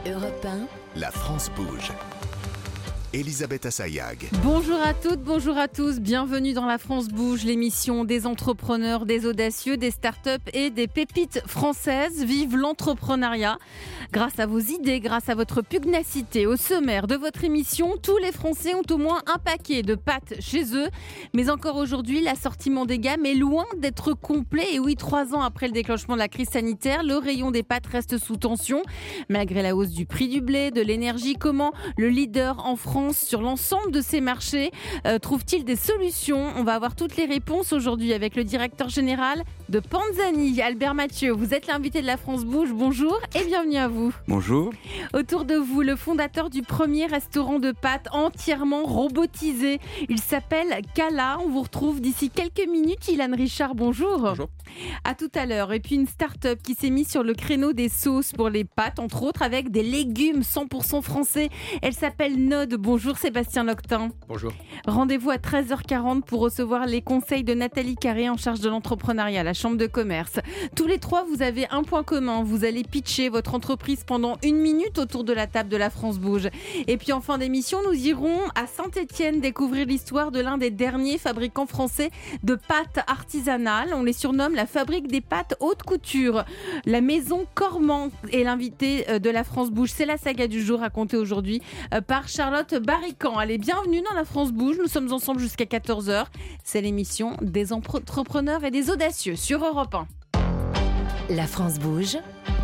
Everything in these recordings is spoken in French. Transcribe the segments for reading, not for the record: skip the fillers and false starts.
Europe 1, La France bouge. Elisabeth Assayag. Bonjour à toutes, bonjour à tous, bienvenue dans La France bouge, l'émission des entrepreneurs, des audacieux, des startups et des pépites françaises. Vive l'entrepreneuriat. Grâce à vos idées, grâce à votre pugnacité, au sommaire de votre émission, tous les Français ont au moins un paquet de pâtes chez eux. Mais encore aujourd'hui, l'assortiment des gammes est loin d'être complet. Et oui, 3 ans après le déclenchement de la crise sanitaire, le rayon des pâtes reste sous tension. Malgré la hausse du prix du blé, de l'énergie, comment le leader en France sur l'ensemble de ces marchés trouve-t-il des solutions? On va avoir toutes les réponses aujourd'hui avec le directeur général de Panzani, Albert Mathieu. Vous êtes l'invité de La France bouge, bonjour et bienvenue à vous. Bonjour. Autour de vous, le fondateur du premier restaurant de pâtes entièrement robotisé. Il s'appelle Cala. On vous retrouve d'ici quelques minutes. Ilan Richard, bonjour. Bonjour. À tout à l'heure. Et puis une start-up qui s'est mise sur le créneau des sauces pour les pâtes, entre autres avec des légumes 100% français. Elle s'appelle Nod. Bonjour Sébastien Loctin. Bonjour. Rendez-vous à 13h40 pour recevoir les conseils de Nathalie Carré en charge de l'entrepreneuriat à la Chambre de commerce. Tous les trois, vous avez un point commun. Vous allez pitcher votre entreprise pendant 1 minute autour de la table de La France bouge. Et puis en fin d'émission, nous irons à Saint-Étienne découvrir l'histoire de l'un des derniers fabricants français de pâtes artisanales. On les surnomme la fabrique des pâtes haute couture. La maison Cormand est l'invité de La France bouge. C'est la saga du jour racontée aujourd'hui par Charlotte Barrican. Allez, bienvenue dans La France bouge. Nous sommes ensemble jusqu'à 14h. C'est l'émission des entrepreneurs et des audacieux sur Europe 1. La France bouge,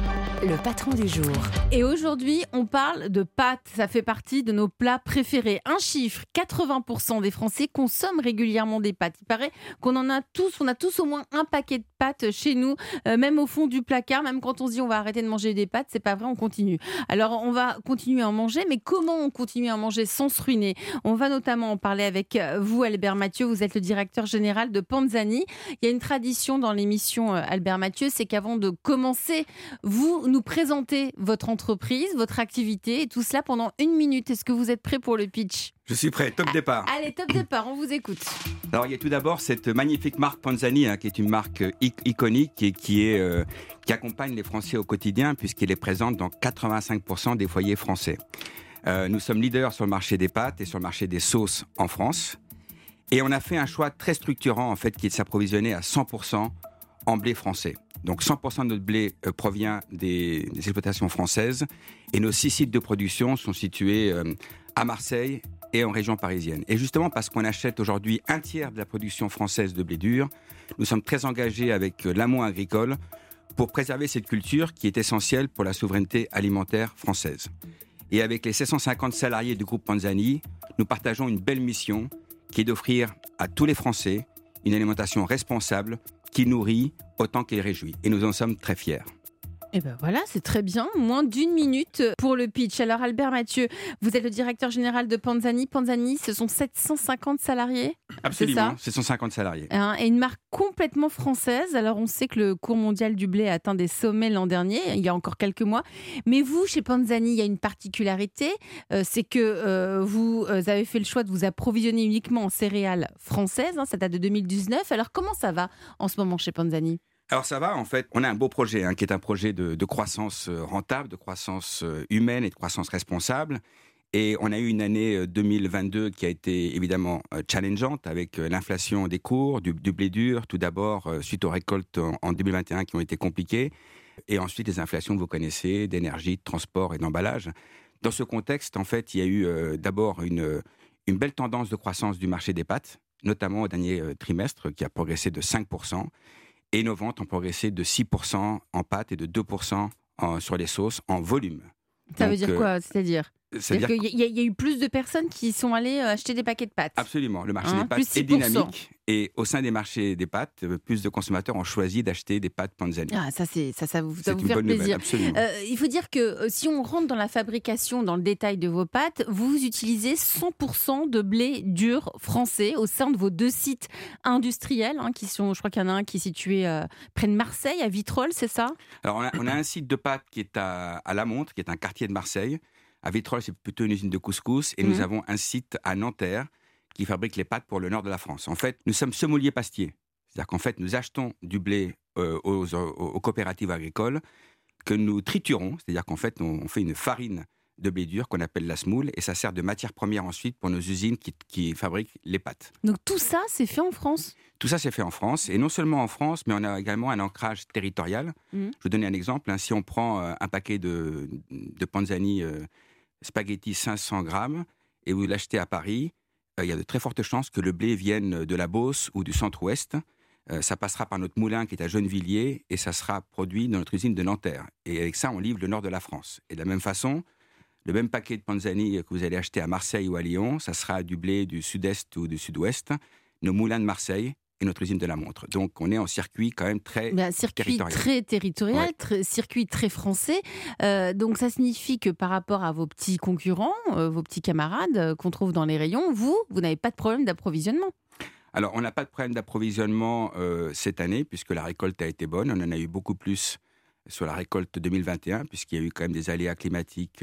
le patron du jour. Et aujourd'hui, on parle de pâtes. Ça fait partie de nos plats préférés. Un chiffre, 80% des Français consomment régulièrement des pâtes. Il paraît qu'on en a tous, on a tous au moins un paquet de pâtes chez nous, même au fond du placard, même quand on se dit on va arrêter de manger des pâtes, c'est pas vrai, on continue. Alors on va continuer à en manger, mais comment on continue à en manger sans se ruiner? On va notamment en parler avec vous, Albert Mathieu. Vous êtes le directeur général de Panzani. Il y a une tradition dans l'émission Albert Mathieu, c'est qu'avant de commencer, vous nous présentez votre entreprise, votre activité et tout cela pendant 1 minute. Est-ce que vous êtes prêt pour le pitch? Je suis prêt, top départ. Allez, top départ, on vous écoute. Alors il y a tout d'abord cette magnifique marque Panzani, qui est une marque iconique et qui accompagne les Français au quotidien puisqu'elle est présente dans 85% des foyers français. Nous sommes leaders sur le marché des pâtes et sur le marché des sauces en France. Et on a fait un choix très structurant en fait qui est de s'approvisionner à 100% en blé français. Donc 100% de notre blé provient des exploitations françaises et nos 6 sites de production sont situés à Marseille et en région parisienne. Et justement parce qu'on achète aujourd'hui 1/3 de la production française de blé dur, nous sommes très engagés avec l'amont agricole pour préserver cette culture qui est essentielle pour la souveraineté alimentaire française. Et avec les 750 salariés du groupe Panzani, nous partageons une belle mission qui est d'offrir à tous les Français une alimentation responsable qui nourrit autant qu'elle réjouit. Et nous en sommes très fiers. Et ben voilà, c'est très bien. Moins d'1 minute pour le pitch. Alors Albert Mathieu, vous êtes le directeur général de Panzani. Panzani, ce sont 750 salariés. Absolument, 750 salariés. Et une marque complètement française. Alors on sait que le cours mondial du blé a atteint des sommets l'an dernier, il y a encore quelques mois. Mais vous, chez Panzani, il y a une particularité, c'est que vous avez fait le choix de vous approvisionner uniquement en céréales françaises. Ça date de 2019. Alors comment ça va en ce moment chez Panzani ? Alors ça va, en fait, on a un beau projet, qui est un projet de croissance rentable, de croissance humaine et de croissance responsable. Et on a eu une année 2022 qui a été évidemment challengeante avec l'inflation des cours, du blé dur, tout d'abord suite aux récoltes en 2021 qui ont été compliquées. Et ensuite les inflations que vous connaissez, d'énergie, de transport et d'emballage. Dans ce contexte, en fait, il y a eu d'abord une belle tendance de croissance du marché des pâtes, notamment au dernier trimestre qui a progressé de 5%. Et nos ventes ont progressé de 6% en pâtes et de 2% sur les sauces en volume. Ça veut dire quoi? C'est-à-dire C'est-à-dire qu'il y a eu plus de personnes qui sont allées acheter des paquets de pâtes. Absolument. Le marché des pâtes plus est 6%. dynamique. Et au sein des marchés des pâtes, plus de consommateurs ont choisi d'acheter des pâtes Panzani. Ah, ça vous C'est vous une faire bonne nouvelle, plaisir. absolument. Il faut dire que si on rentre dans la fabrication, dans le détail de vos pâtes, vous utilisez 100% de blé dur français au sein de vos 2 sites industriels, qui sont, je crois qu'il y en a un qui est situé près de Marseille, à Vitrolles, c'est ça? Alors, on a un site de pâtes qui est à La Montre, qui est un quartier de Marseille. À Vitrolles, c'est plutôt une usine de couscous. Et nous avons un site à Nanterre qui fabrique les pâtes pour le nord de la France. En fait, nous sommes semoiliers pastiers. C'est-à-dire qu'en fait, nous achetons du blé aux coopératives agricoles que nous triturons, c'est-à-dire qu'en fait, on fait une farine de blé dur qu'on appelle la semoule, et ça sert de matière première ensuite pour nos usines qui fabriquent les pâtes. Donc tout ça, c'est fait en France? Tout ça, c'est fait en France, et non seulement en France, mais on a également un ancrage territorial. Je vais vous donner un exemple. Si on prend un paquet de Panzani spaghetti 500 grammes, et vous l'achetez à Paris, il y a de très fortes chances que le blé vienne de la Beauce ou du centre-ouest. Ça passera par notre moulin qui est à Gennevilliers, et ça sera produit dans notre usine de Nanterre. Et avec ça, on livre le nord de la France. Et de la même façon, le même paquet de Panzani que vous allez acheter à Marseille ou à Lyon, ça sera du blé du sud-est ou du sud-ouest, nos moulins de Marseille et notre usine de la Montre. Donc on est en circuit quand même très territorial. Très territorial, circuit très français. Donc ça signifie que par rapport à vos petits concurrents, vos petits camarades qu'on trouve dans les rayons, vous n'avez pas de problème d'approvisionnement? Alors on n'a pas de problème d'approvisionnement cette année, puisque la récolte a été bonne. On en a eu beaucoup plus sur la récolte 2021, puisqu'il y a eu quand même des aléas climatiques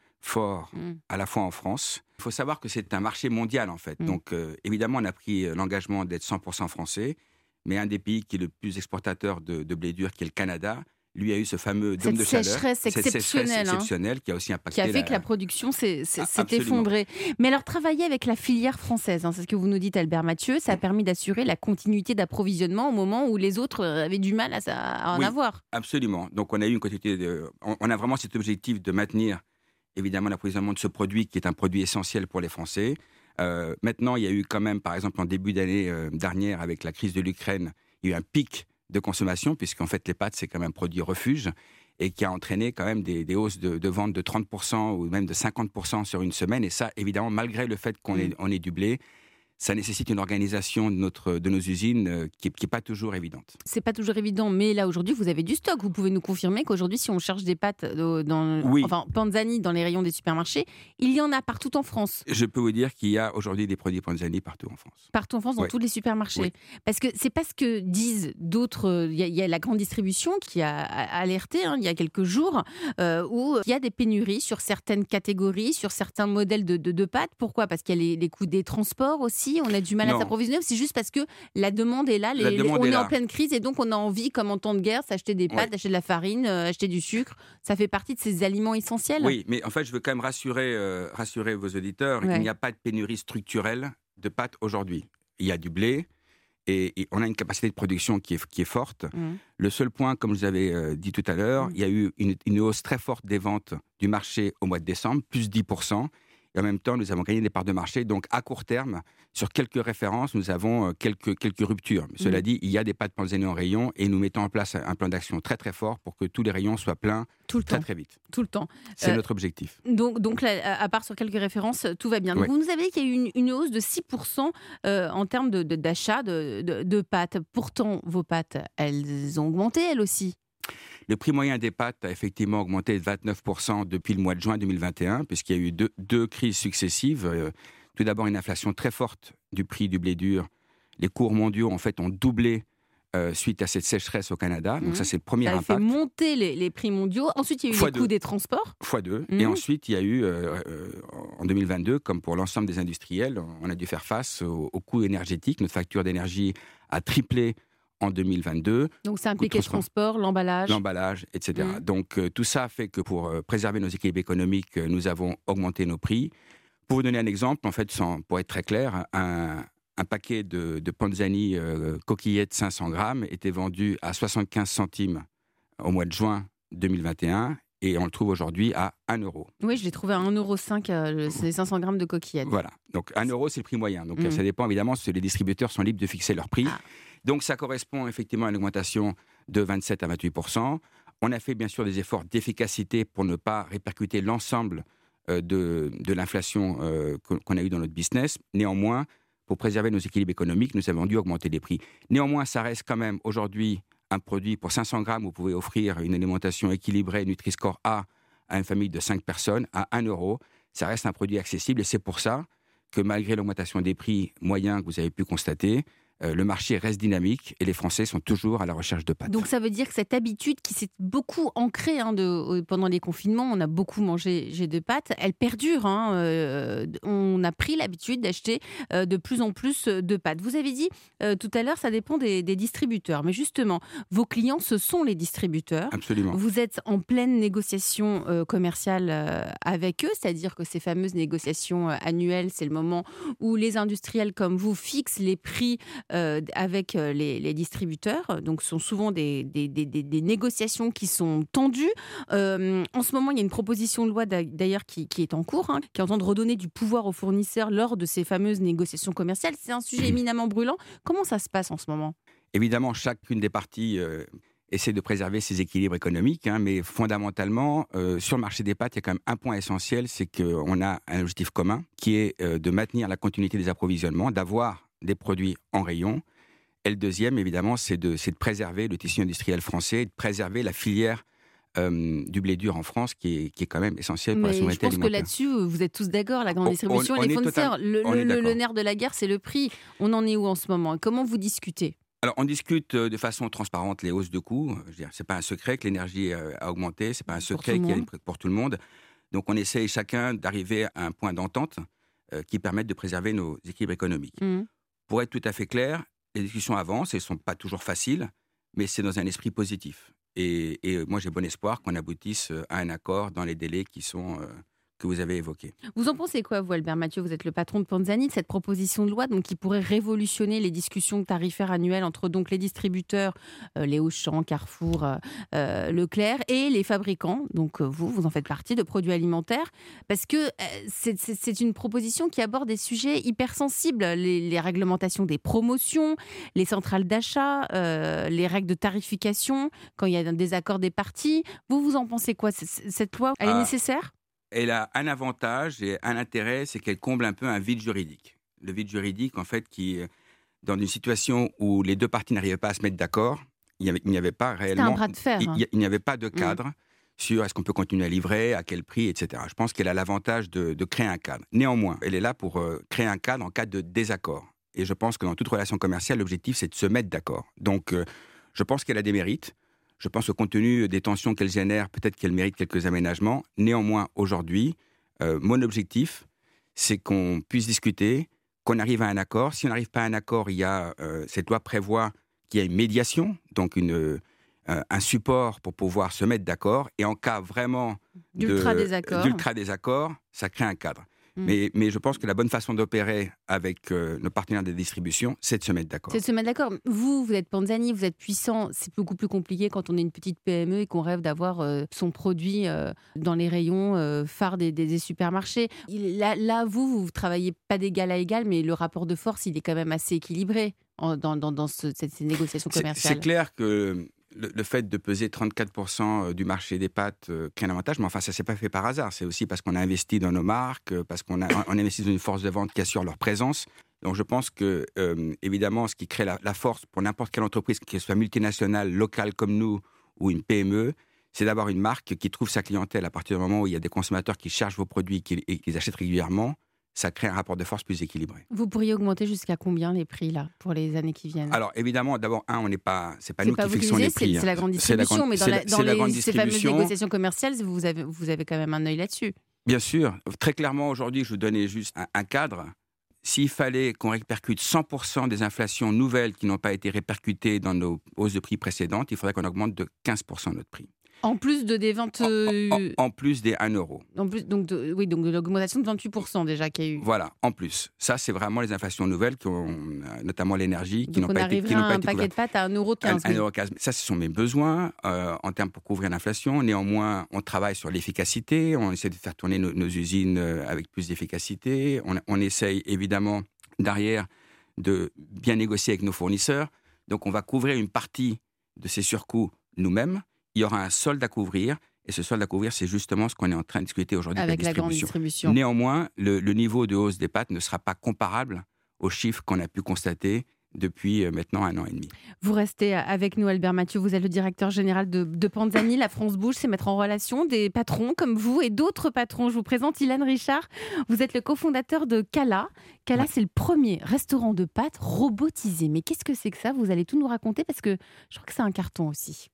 fort à la fois en France. Il faut savoir que c'est un marché mondial en fait. Donc évidemment on a pris l'engagement d'être 100% français, mais un des pays qui est le plus exportateur de blé dur, qui est le Canada, lui a eu ce fameux dôme de chaleur. Cette sécheresse exceptionnelle qui a aussi impacté... Qui a fait que la production s'est effondrée. Mais alors travailler avec la filière française, c'est ce que vous nous dites Albert Mathieu, ça a permis d'assurer la continuité d'approvisionnement au moment où les autres avaient du mal à en avoir. Absolument. Donc on a eu une continuité on a vraiment cet objectif de maintenir évidemment l'approvisionnement de ce produit qui est un produit essentiel pour les Français. Maintenant, il y a eu quand même, par exemple, en début d'année dernière, avec la crise de l'Ukraine, il y a eu un pic de consommation, puisqu'en fait, les pâtes, c'est quand même un produit refuge, et qui a entraîné quand même des hausses de vente de 30% ou même de 50% sur une semaine. Et ça, évidemment, malgré le fait qu'on ait du blé, ça nécessite une organisation de nos usines qui n'est pas toujours évidente. C'est pas toujours évident, mais là aujourd'hui vous avez du stock. Vous pouvez nous confirmer qu'aujourd'hui, si on cherche des pâtes Panzani dans les rayons des supermarchés, il y en a partout en France. Je peux vous dire qu'il y a aujourd'hui des produits Panzani partout en France. Partout en France, dans tous les supermarchés. Oui. Parce que c'est pas ce que disent d'autres. Il y a la grande distribution qui a alerté il y a quelques jours où il y a des pénuries sur certaines catégories, sur certains modèles de pâtes. Pourquoi ? Parce qu'il y a les coûts des transports aussi. On a du mal à s'approvisionner, c'est juste parce que la demande est là, on est en pleine crise et donc on a envie, comme en temps de guerre, s'acheter des pâtes, acheter de la farine, acheter du sucre. Ça fait partie de ces aliments essentiels. Oui, mais en fait, je veux quand même rassurer vos auditeurs, il n'y a pas de pénurie structurelle de pâtes aujourd'hui. Il y a du blé et on a une capacité de production qui est forte. Le seul point, comme je vous avais dit tout à l'heure, il y a eu une hausse très forte des ventes du marché au mois de décembre, plus 10%. Et en même temps, nous avons gagné des parts de marché. Donc, à court terme, sur quelques références, nous avons quelques ruptures. Cela dit, il y a des pâtes Panzani en rayon et nous mettons en place un plan d'action très, très fort pour que tous les rayons soient pleins très vite. Tout le temps. C'est notre objectif. Donc là, à part sur quelques références, tout va bien. Donc, vous nous avez dit qu'il y a eu une hausse de 6% en termes d'achat de pâtes. Pourtant, vos pâtes, elles ont augmenté, elles aussi. Le prix moyen des pâtes a effectivement augmenté de 29% depuis le mois de juin 2021, puisqu'il y a eu deux crises successives. Tout d'abord, une inflation très forte du prix du blé dur. Les cours mondiaux, en fait, ont doublé suite à cette sécheresse au Canada. Donc ça, c'est le premier impact. Ça a fait monter les prix mondiaux. Ensuite, il y a eu les coûts des transports. x2. Et ensuite, il y a eu, en 2022, comme pour l'ensemble des industriels, on a dû faire face aux coûts énergétiques. Notre facture d'énergie a triplé en 2022. Donc ça implique le transport, l'emballage, etc. Donc tout ça a fait que pour préserver nos équilibres économiques, nous avons augmenté nos prix. Pour vous donner un exemple, en fait, pour être très clair, un paquet de Panzani coquillettes 500 grammes était vendu à 75 centimes au mois de juin 2021 et on le trouve aujourd'hui à 1 €. Oui, je l'ai trouvé à 1,05 €, c'est 500 grammes de coquillettes. Voilà, donc 1 €, c'est le prix moyen. Donc ça dépend évidemment, les distributeurs sont libres de fixer leur prix. Donc ça correspond effectivement à une augmentation de 27 à 28%. On a fait bien sûr des efforts d'efficacité pour ne pas répercuter l'ensemble de l'inflation qu'on a eue dans notre business. Néanmoins, pour préserver nos équilibres économiques, nous avons dû augmenter les prix. Néanmoins, ça reste quand même aujourd'hui un produit pour 500 grammes, vous pouvez offrir une alimentation équilibrée Nutri-Score A à une famille de 5 personnes à 1 €. Ça reste un produit accessible et c'est pour ça que malgré l'augmentation des prix moyens que vous avez pu constater, le marché reste dynamique et les Français sont toujours à la recherche de pâtes. Donc ça veut dire que cette habitude qui s'est beaucoup ancrée pendant les confinements, on a beaucoup mangé de pâtes, elle perdure. On a pris l'habitude d'acheter de plus en plus de pâtes. Vous avez dit tout à l'heure, ça dépend des distributeurs. Mais justement, vos clients, ce sont les distributeurs. Absolument. Vous êtes en pleine négociation commerciale avec eux, c'est-à-dire que ces fameuses négociations annuelles, c'est le moment où les industriels comme vous fixent les prix avec les distributeurs. Donc, ce sont souvent des négociations qui sont tendues. En ce moment, il y a une proposition de loi d'ailleurs qui est en cours, qui entend redonner du pouvoir aux fournisseurs lors de ces fameuses négociations commerciales. C'est un sujet éminemment brûlant. Comment ça se passe en ce moment ? Évidemment, chacune des parties essaie de préserver ses équilibres économiques, mais fondamentalement, sur le marché des pâtes, il y a quand même un point essentiel, c'est qu'on a un objectif commun qui est de maintenir la continuité des approvisionnements, d'avoir des produits en rayon. Et le deuxième, évidemment, c'est de préserver le tissu industriel français, de préserver la filière du blé dur en France, qui est quand même essentiel pour la souveraineté alimentaire. Je pense que là-dessus, vous êtes tous d'accord, la grande distribution et les fournisseurs. Le nerf de la guerre, c'est le prix. On en est où en ce moment ? Comment vous discutez ? Alors, on discute de façon transparente les hausses de coûts. Je veux dire, c'est pas un secret que l'énergie a augmenté, c'est pas un secret qu'il y a une prix pour tout le monde. Donc, on essaye chacun d'arriver à un point d'entente qui permette de préserver nos équilibres économiques. Pour être tout à fait clair, les discussions avancent et ne sont pas toujours faciles, mais c'est dans un esprit positif. Et moi, j'ai bon espoir qu'on aboutisse à un accord dans les délais que vous avez évoqués. Vous en pensez quoi, vous, Albert Mathieu ? Vous êtes le patron de Panzani, de cette proposition de loi qui pourrait révolutionner les discussions tarifaires annuelles entre donc, les distributeurs, les Auchan, Carrefour, Leclerc, et les fabricants, donc vous en faites partie, de produits alimentaires, parce que c'est une proposition qui aborde des sujets hyper sensibles, les réglementations des promotions, les centrales d'achat, les règles de tarification, quand il y a un désaccord des parties. Vous en pensez quoi ? Cette loi, elle est nécessaire ? Elle a un avantage et un intérêt, c'est qu'elle comble un peu un vide juridique. Le vide juridique, en fait, qui, dans une situation où les deux parties n'arrivaient pas à se mettre d'accord, il n'y avait pas réellement... C'était un bras de fer. Il n'y avait pas de cadre sur est-ce qu'on peut continuer à livrer, à quel prix, etc. Je pense qu'elle a l'avantage de créer un cadre. Néanmoins, elle est là pour créer un cadre en cas de désaccord. Et je pense que dans toute relation commerciale, l'objectif, c'est de se mettre d'accord. Donc, je pense qu'elle a des mérites. Je pense, au compte tenu des tensions qu'elle génère, peut-être qu'elle mérite quelques aménagements. Néanmoins, aujourd'hui, mon objectif, c'est qu'on puisse discuter, qu'on arrive à un accord. Si on n'arrive pas à un accord, cette loi prévoit qu'il y a une médiation, donc un support pour pouvoir se mettre d'accord. Et en cas vraiment d'ultra désaccord, ça crée un cadre. Mais je pense que la bonne façon d'opérer avec nos partenaires de distribution, c'est de se mettre d'accord. C'est de se mettre d'accord. Vous êtes Panzani, vous êtes puissant. C'est beaucoup plus compliqué quand on est une petite PME et qu'on rêve d'avoir son produit dans les rayons phares des supermarchés. Là, vous travaillez pas d'égal à égal, mais le rapport de force, il est quand même assez équilibré dans ces négociations commerciales. C'est clair que le fait de peser 34% du marché des pâtes crée un avantage, mais enfin, ça ne s'est pas fait par hasard. C'est aussi parce qu'on a investi dans nos marques, parce qu'on a investi dans une force de vente qui assure leur présence. Donc, je pense que, évidemment, ce qui crée la force pour n'importe quelle entreprise, qu'elle soit multinationale, locale comme nous, ou une PME, c'est d'avoir une marque qui trouve sa clientèle à partir du moment où il y a des consommateurs qui cherchent vos produits et qui les achètent régulièrement. Ça crée un rapport de force plus équilibré. Vous pourriez augmenter jusqu'à combien les prix là pour les années qui viennent ? Alors évidemment, d'abord, c'est pas nous qui fixons les prix. C'est la grande distribution, mais dans ces fameuses négociations commerciales, vous avez quand même un œil là-dessus. Bien sûr. Très clairement, aujourd'hui, je vous donnais juste un cadre. S'il fallait qu'on répercute 100% des inflations nouvelles qui n'ont pas été répercutées dans nos hausses de prix précédentes, il faudrait qu'on augmente de 15% notre prix. En plus des ventes... En plus des 1 euro. En plus, donc de l'augmentation de 28% déjà qu'il y a eu. Voilà, en plus. Ça, c'est vraiment les inflations nouvelles, notamment l'énergie, qui n'ont pas été couvertes. Donc on arriverait à un paquet de pâtes à 1,15 €. 1,15 €. Ça, ce sont mes besoins en termes pour couvrir l'inflation. Néanmoins, on travaille sur l'efficacité. On essaie de faire tourner nos usines avec plus d'efficacité. On essaye évidemment, derrière, de bien négocier avec nos fournisseurs. Donc, on va couvrir une partie de ces surcoûts nous-mêmes. Il y aura un solde à couvrir, et ce solde à couvrir, c'est justement ce qu'on est en train de discuter aujourd'hui avec la grande distribution. Néanmoins, le niveau de hausse des pâtes ne sera pas comparable aux chiffres qu'on a pu constater depuis maintenant 1 an et demi. Vous restez avec nous, Albert Mathieu. Vous êtes le directeur général de Panzani. La France bouge, c'est mettre en relation des patrons comme vous et d'autres patrons. Je vous présente Ilan Richard. Vous êtes le cofondateur de Cala. Cala, c'est le premier restaurant de pâtes robotisé. Mais qu'est-ce que c'est que ça? Vous allez tout nous raconter parce que je crois que c'est un carton aussi.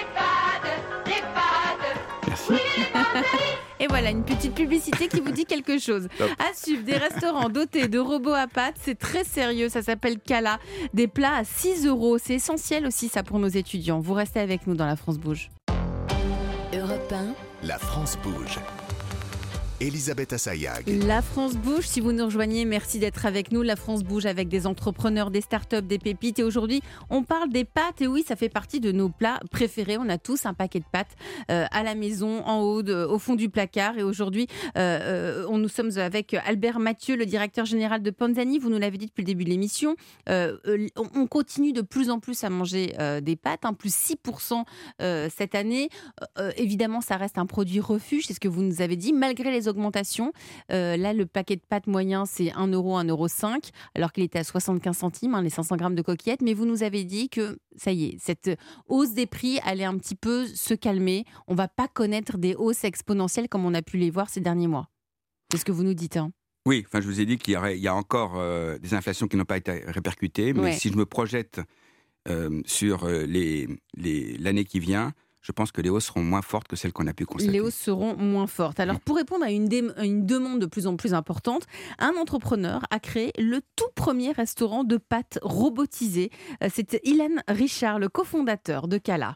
Merci. Et voilà, une petite publicité qui vous dit quelque chose. À suivre, des restaurants dotés de robots à pâtes, c'est très sérieux, ça s'appelle Cala. Des plats à 6 €, c'est essentiel aussi ça pour nos étudiants. Vous restez avec nous dans La France bouge. Europe 1, La France bouge. Elisabeth Assayag. La France bouge, si vous nous rejoignez, merci d'être avec nous. La France bouge avec des entrepreneurs, des startups, des pépites. Et aujourd'hui, on parle des pâtes. Et oui, ça fait partie de nos plats préférés. On a tous un paquet de pâtes à la maison, en haut, au fond du placard. Et aujourd'hui, nous sommes avec Albert Mathieu, le directeur général de Panzani. Vous nous l'avez dit depuis le début de l'émission. On continue de plus en plus à manger des pâtes, plus 6% cette année. Évidemment, ça reste un produit refuge, c'est ce que vous nous avez dit, malgré les augmentations. Là, le paquet de pâtes moyen, c'est 1 €, 1,05 €, alors qu'il était à 75 centimes, les 500 grammes de coquillettes. Mais vous nous avez dit que, ça y est, cette hausse des prix allait un petit peu se calmer. On ne va pas connaître des hausses exponentielles comme on a pu les voir ces derniers mois. C'est ce que vous nous dites. Oui, je vous ai dit qu'il y a encore des inflations qui n'ont pas été répercutées. Mais si je me projette sur l'année qui vient, je pense que les hausses seront moins fortes que celles qu'on a pu constater. Les hausses seront moins fortes. Alors, pour répondre à une demande de plus en plus importante, un entrepreneur a créé le tout premier restaurant de pâtes robotisé. C'est Ilan Richard, le cofondateur de Cala.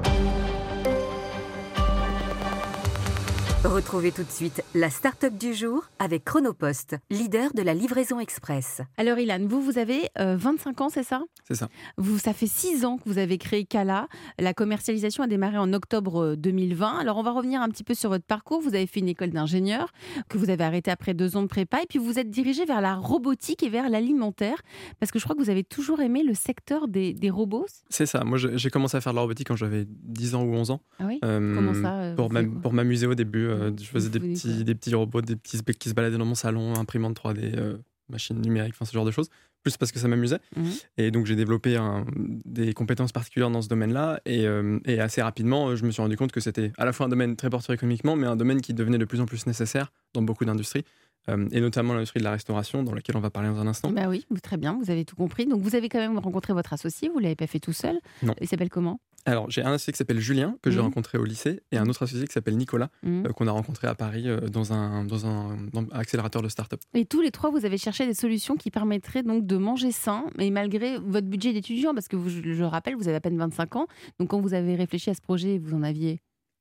Retrouvez tout de suite la start-up du jour avec Chronopost, leader de la livraison express. Alors Ilan, vous avez 25 ans, c'est ça? C'est ça. Ça fait 6 ans que vous avez créé Cala. La commercialisation a démarré en octobre 2020. Alors on va revenir un petit peu sur votre parcours. Vous avez fait une école d'ingénieur que vous avez arrêtée après 2 ans de prépa et puis vous êtes dirigé vers la robotique et vers l'alimentaire parce que je crois que vous avez toujours aimé le secteur des robots. C'est ça. Moi, j'ai commencé à faire de la robotique quand j'avais 10 ans ou 11 ans. Ah oui? Comment ça Pour m'amuser au début. Je faisais des petits robots, des petits specs qui se baladaient dans mon salon, imprimantes 3D, machines numériques, ce genre de choses. Plus parce que ça m'amusait. Et donc, j'ai développé des compétences particulières dans ce domaine-là. Et assez rapidement, je me suis rendu compte que c'était à la fois un domaine très porteur économiquement, mais un domaine qui devenait de plus en plus nécessaire dans beaucoup d'industries. Et notamment l'industrie de la restauration, dans laquelle on va parler dans un instant. Bah oui, très bien, vous avez tout compris. Donc, vous avez quand même rencontré votre associé, vous ne l'avez pas fait tout seul. Non. Il s'appelle comment? Alors, j'ai un associé qui s'appelle Julien, que j'ai rencontré au lycée, et un autre associé qui s'appelle Nicolas, qu'on a rencontré à Paris dans un accélérateur de start-up. Et tous les trois, vous avez cherché des solutions qui permettraient donc de manger sain, mais malgré votre budget d'étudiant, parce que je rappelle, vous avez à peine 25 ans. Donc, quand vous avez réfléchi à ce projet, vous en aviez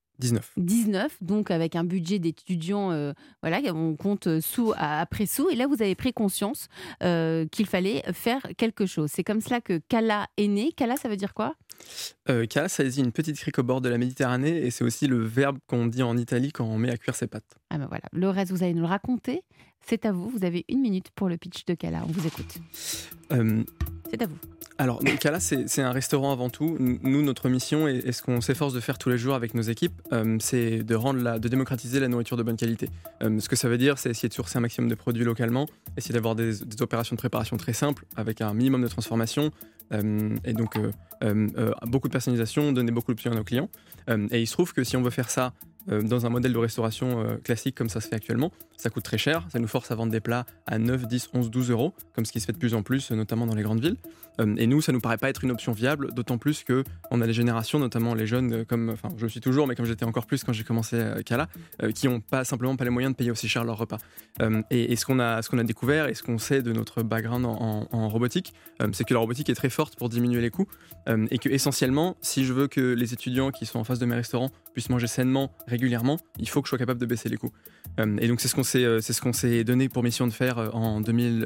19, donc avec un budget d'étudiant, on compte sous après sous. Et là, vous avez pris conscience qu'il fallait faire quelque chose. C'est comme cela que Cala est né. Cala, ça veut dire quoi? Cala, ça désigne une petite crique au bord de la Méditerranée et c'est aussi le verbe qu'on dit en Italie quand on met à cuire ses pâtes. Ah ben voilà, le reste, vous allez nous le raconter. C'est à vous. Vous avez 1 minute pour le pitch de Cala. On vous écoute. C'est à vous. Alors, Cala, c'est un restaurant avant tout. Nous, notre mission et ce qu'on s'efforce de faire tous les jours avec nos équipes, c'est de démocratiser la nourriture de bonne qualité. Ce que ça veut dire, c'est essayer de sourcer un maximum de produits localement, essayer d'avoir des opérations de préparation très simples, avec un minimum de transformation, et donc beaucoup de personnalisation, donner beaucoup d'options à nos clients. Et il se trouve que si on veut faire ça dans un modèle de restauration classique comme ça se fait actuellement, ça coûte très cher, ça nous force à vendre des plats à 9, 10, 11, 12 €, comme ce qui se fait de plus en plus, notamment dans les grandes villes. Et nous, ça nous paraît pas être une option viable, d'autant plus qu'on a les générations, notamment les jeunes, je le suis toujours, mais comme j'étais encore plus quand j'ai commencé Cala, qui n'ont pas les moyens de payer aussi cher leur repas. Et ce qu'on a découvert et ce qu'on sait de notre background en robotique, c'est que la robotique est très forte pour diminuer les coûts, et que essentiellement, si je veux que les étudiants qui sont en face de mes restaurants puissent manger sainement, régulièrement, il faut que je sois capable de baisser les coûts. Et donc c'est ce qu'on s'est donné pour mission de faire en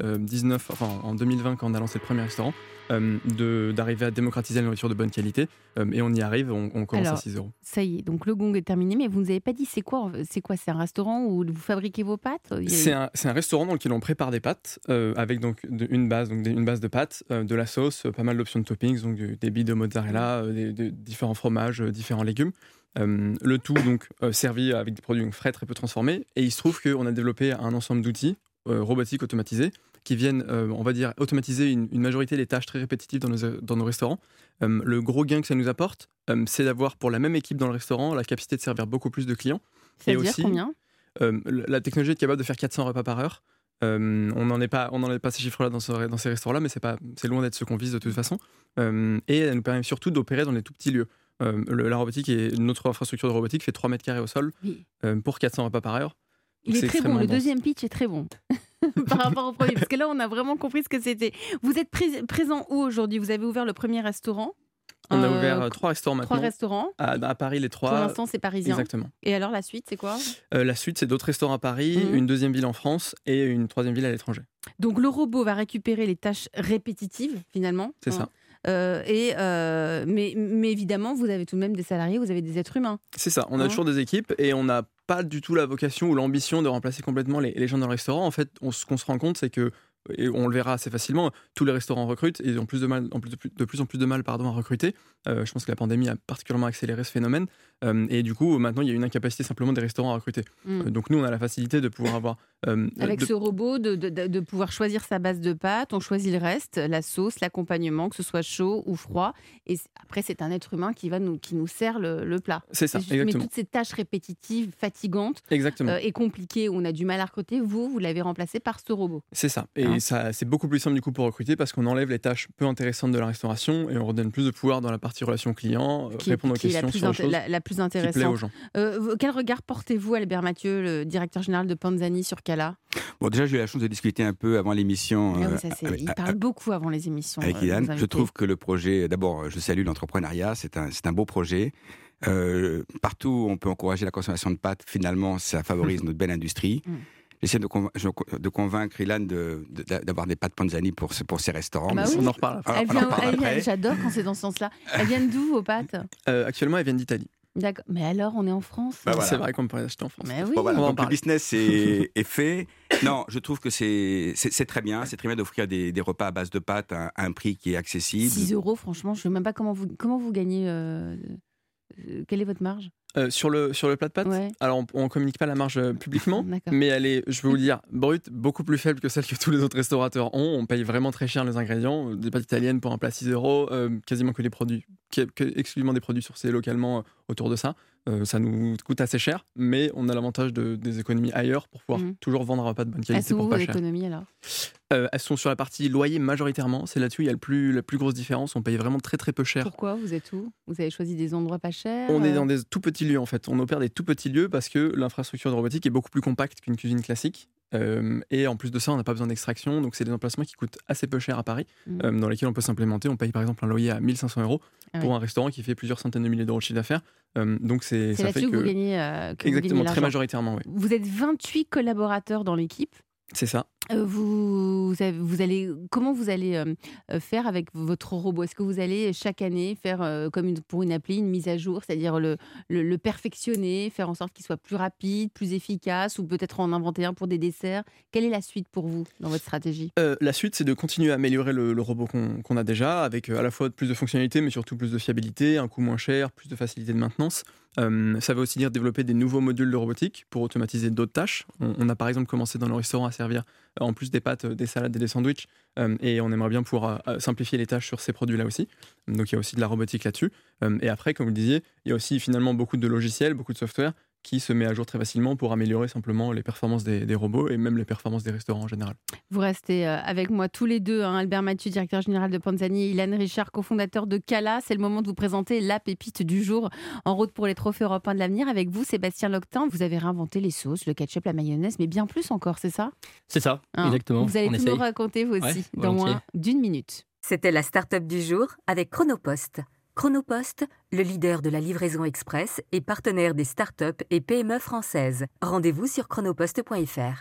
2020 quand on a lancé le premier restaurant, d'arriver à démocratiser la nourriture de bonne qualité, et on y arrive, on commence à 6 €. Ça y est, donc le gong est terminé, mais vous ne nous avez pas dit c'est quoi? C'est un restaurant où vous fabriquez vos pâtes? C'est un restaurant dans lequel on prépare des pâtes, avec une base de pâtes, de la sauce, pas mal d'options de toppings, donc des billes de mozzarella, des différents fromages, différents légumes. Le tout donc servi avec des produits frais très peu transformés, et il se trouve qu'on a développé un ensemble d'outils robotiques automatisés qui viennent, on va dire, automatiser une majorité des tâches très répétitives dans nos restaurants. Le gros gain que ça nous apporte, c'est d'avoir pour la même équipe dans le restaurant la capacité de servir beaucoup plus de clients. C'est-à-dire combien ? La technologie est capable de faire 400 repas par heure. On n'en est pas ces chiffres-là dans ces restaurants-là, mais c'est loin d'être ce qu'on vise de toute façon. Et elle nous permet surtout d'opérer dans les tout petits lieux. La robotique notre infrastructure de robotique fait 3 mètres carrés au sol pour 400 repas par heure. Il est très bon, le deuxième pitch est très bon par rapport au premier, parce que là on a vraiment compris ce que c'était. Vous êtes présent où aujourd'hui ? Vous avez ouvert le premier restaurant ? On a ouvert 3 restaurants maintenant. 3 restaurants. À Paris, les 3. Pour l'instant, c'est parisien. Exactement. Et alors, la suite, c'est quoi ? La suite, c'est d'autres restaurants à Paris, une deuxième ville en France et une troisième ville à l'étranger. Donc, le robot va récupérer les tâches répétitives, finalement. C'est ça. Mais évidemment, vous avez tout de même des salariés, vous avez des êtres humains. C'est ça. On a toujours des équipes et on n'a pas du tout la vocation ou l'ambition de remplacer complètement les gens dans le restaurant. En fait, ce qu'on se rend compte, c'est que, et on le verra assez facilement, tous les restaurants recrutent et ont de plus en plus de mal à recruter. Je pense que la pandémie a particulièrement accéléré ce phénomène. Et du coup, maintenant, il y a une incapacité simplement des restaurants à recruter. Donc nous, on a la facilité de pouvoir avoir... Avec ce robot, de pouvoir choisir sa base de pâtes, on choisit le reste, la sauce, l'accompagnement, que ce soit chaud ou froid. Et après, c'est un être humain qui nous sert le plat. C'est ça, exactement. Mais toutes ces tâches répétitives, fatigantes et compliquées, où on a du mal à recruter, vous l'avez remplacé par ce robot. C'est ça. Et ça, c'est beaucoup plus simple du coup pour recruter parce qu'on enlève les tâches peu intéressantes de la restauration et on redonne plus de pouvoir dans la partie relation client, répondre aux questions sur les choses la plus intéressante. Qui plaît aux gens. Quel regard portez-vous, Albert Mathieu, le directeur général de Panzani, sur Cala ? Bon, déjà, j'ai eu la chance de discuter un peu avant l'émission. Il parle beaucoup avant les émissions. Avec Ilan. Je trouve que le projet, d'abord, je salue l'entrepreneuriat, c'est un beau projet. Partout où on peut encourager la consommation de pâtes, finalement, ça favorise notre belle industrie. J'essaie de convaincre Ilan d'avoir des pâtes Panzani pour ses restaurants. Bah oui. On en reparle après. J'adore quand c'est dans ce sens-là. Elles viennent d'où, vos pâtes ? Actuellement, elles viennent d'Italie. D'accord. Mais alors, on est en France. Voilà. C'est vrai qu'on pourrait acheter en France. Mais oui. Bon, voilà. Donc le business est fait. Non, je trouve que c'est très bien. C'est très bien d'offrir des repas à base de pâtes à un prix qui est accessible. 6 €, franchement, je ne sais même pas comment vous gagnez. Quelle est votre marge ? Sur le plat de pâtes, alors on ne communique pas la marge publiquement, mais elle est, je vais vous le dire, brute, beaucoup plus faible que celle que tous les autres restaurateurs ont. On paye vraiment très cher les ingrédients. Des pâtes italiennes pour un plat 6 €, quasiment que exclusivement des produits sourcés localement autour de ça. Ça nous coûte assez cher, mais on a l'avantage des économies ailleurs pour pouvoir toujours vendre un repas de bonne qualité pour pas cher. Elles sont où, les économies, alors ? Elles sont sur la partie loyer majoritairement. C'est là-dessus il y a la plus grosse différence. On paye vraiment très très peu cher. Pourquoi ? Vous êtes où ? Vous avez choisi des endroits pas chers ? On est dans des tout petits lieux en fait. On opère des tout petits lieux parce que l'infrastructure de robotique est beaucoup plus compacte qu'une cuisine classique. Et en plus de ça, on n'a pas besoin d'extraction. Donc c'est des emplacements qui coûtent assez peu cher à Paris, dans lesquels on peut s'implémenter. On paye par exemple un loyer à 1 500 € pour un restaurant qui fait plusieurs centaines de milliers d'euros de chiffre d'affaires. Donc c'est ça fait que vous gagnez exactement, très majoritairement, oui. Vous êtes 28 collaborateurs dans l'équipe. C'est ça. Comment vous allez faire avec votre robot ? Est-ce que vous allez chaque année faire comme pour une appli, une mise à jour, c'est-à-dire le perfectionner, faire en sorte qu'il soit plus rapide, plus efficace, ou peut-être en inventer un pour des desserts ? Quelle est la suite pour vous dans votre stratégie ? La suite, c'est de continuer à améliorer le robot qu'on a déjà, avec à la fois plus de fonctionnalités, mais surtout plus de fiabilité, un coût moins cher, plus de facilité de maintenance. Ça veut aussi dire développer des nouveaux modules de robotique pour automatiser d'autres tâches. On a par exemple commencé dans nos restaurants à servir en plus des pâtes, des salades et des sandwichs, et on aimerait bien pouvoir simplifier les tâches sur ces produits-là aussi. Donc il y a aussi de la robotique là-dessus. Et après, comme vous le disiez, il y a aussi finalement beaucoup de logiciels, beaucoup de software qui se met à jour très facilement pour améliorer simplement les performances des robots et même les performances des restaurants en général. Vous restez avec moi tous les deux, Albert Mathieu, directeur général de Panzani, et Ilan Richard, cofondateur de Cala. C'est le moment de vous présenter la pépite du jour en route pour les trophées européens de l'avenir. Avec vous, Sébastien Loctin, vous avez réinventé les sauces, le ketchup, la mayonnaise, mais bien plus encore, c'est ça ? C'est ça, exactement. Vous allez tout nous raconter, vous aussi, dans moins d'1 minute. C'était la start-up du jour avec Chronopost. Chronopost, le leader de la livraison express et partenaire des start-up et PME françaises. Rendez-vous sur chronopost.fr.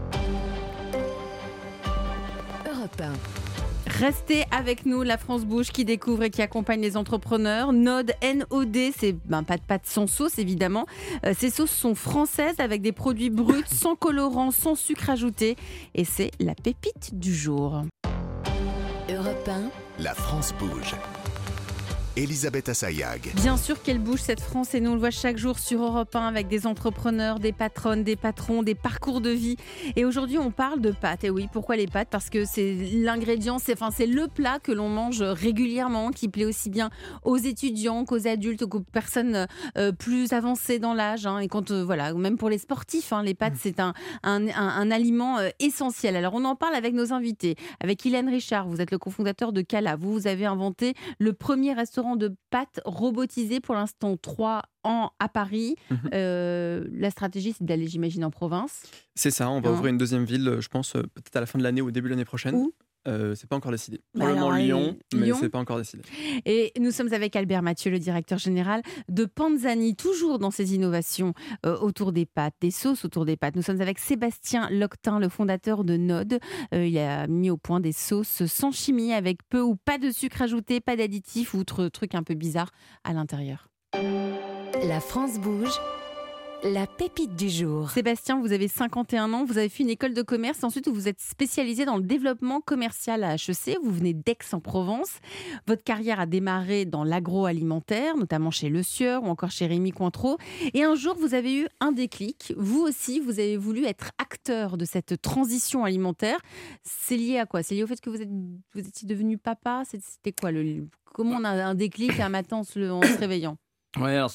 Europe 1. Restez avec nous, la France bouge qui découvre et qui accompagne les entrepreneurs. Nod, N-O-D, c'est pas de pâtes sans sauce évidemment. Ces sauces sont françaises avec des produits bruts, sans colorant, sans sucre ajouté. Et c'est la pépite du jour. Europe 1. La France bouge. Elisabeth Assayag. Bien sûr qu'elle bouge cette France et nous on le voit chaque jour sur Europe 1 avec des entrepreneurs, des patronnes, des patrons, des parcours de vie. Et aujourd'hui on parle de pâtes. Et oui, pourquoi les pâtes ? Parce que c'est l'ingrédient, c'est le plat que l'on mange régulièrement, qui plaît aussi bien aux étudiants qu'aux adultes, qu'aux personnes plus avancées dans l'âge. Et quand, même pour les sportifs, les pâtes c'est un aliment essentiel. Alors on en parle avec nos invités. Avec Hélène Richard, vous êtes le cofondateur de Cala. Vous avez inventé le premier restaurant de pâtes robotisé, pour l'instant 3 ans à Paris. La stratégie, c'est d'aller, j'imagine, en province. C'est ça, on va ouvrir une deuxième ville, je pense, peut-être à la fin de l'année ou au début de l'année prochaine. Où ? C'est pas encore décidé. Probablement Lyon, mais c'est pas encore décidé. Et nous sommes avec Albert Mathieu, le directeur général de Panzani, toujours dans ses innovations autour des pâtes, des sauces autour des pâtes. Nous sommes avec Sébastien Loctin, le fondateur de Nod. Il a mis au point des sauces sans chimie, avec peu ou pas de sucre ajouté, pas d'additifs ou autre truc un peu bizarre à l'intérieur. La France bouge. La pépite du jour. Sébastien, vous avez 51 ans, vous avez fait une école de commerce, ensuite vous vous êtes spécialisé dans le développement commercial à HEC, vous venez d'Aix-en-Provence. Votre carrière a démarré dans l'agroalimentaire, notamment chez Le Sieur ou encore chez Rémy Cointreau. Et un jour, vous avez eu un déclic. Vous aussi, vous avez voulu être acteur de cette transition alimentaire. C'est lié à quoi ? C'est lié au fait que vous étiez devenu papa ? C'était quoi comment on a un déclic un matin en se réveillant ? Ouais, alors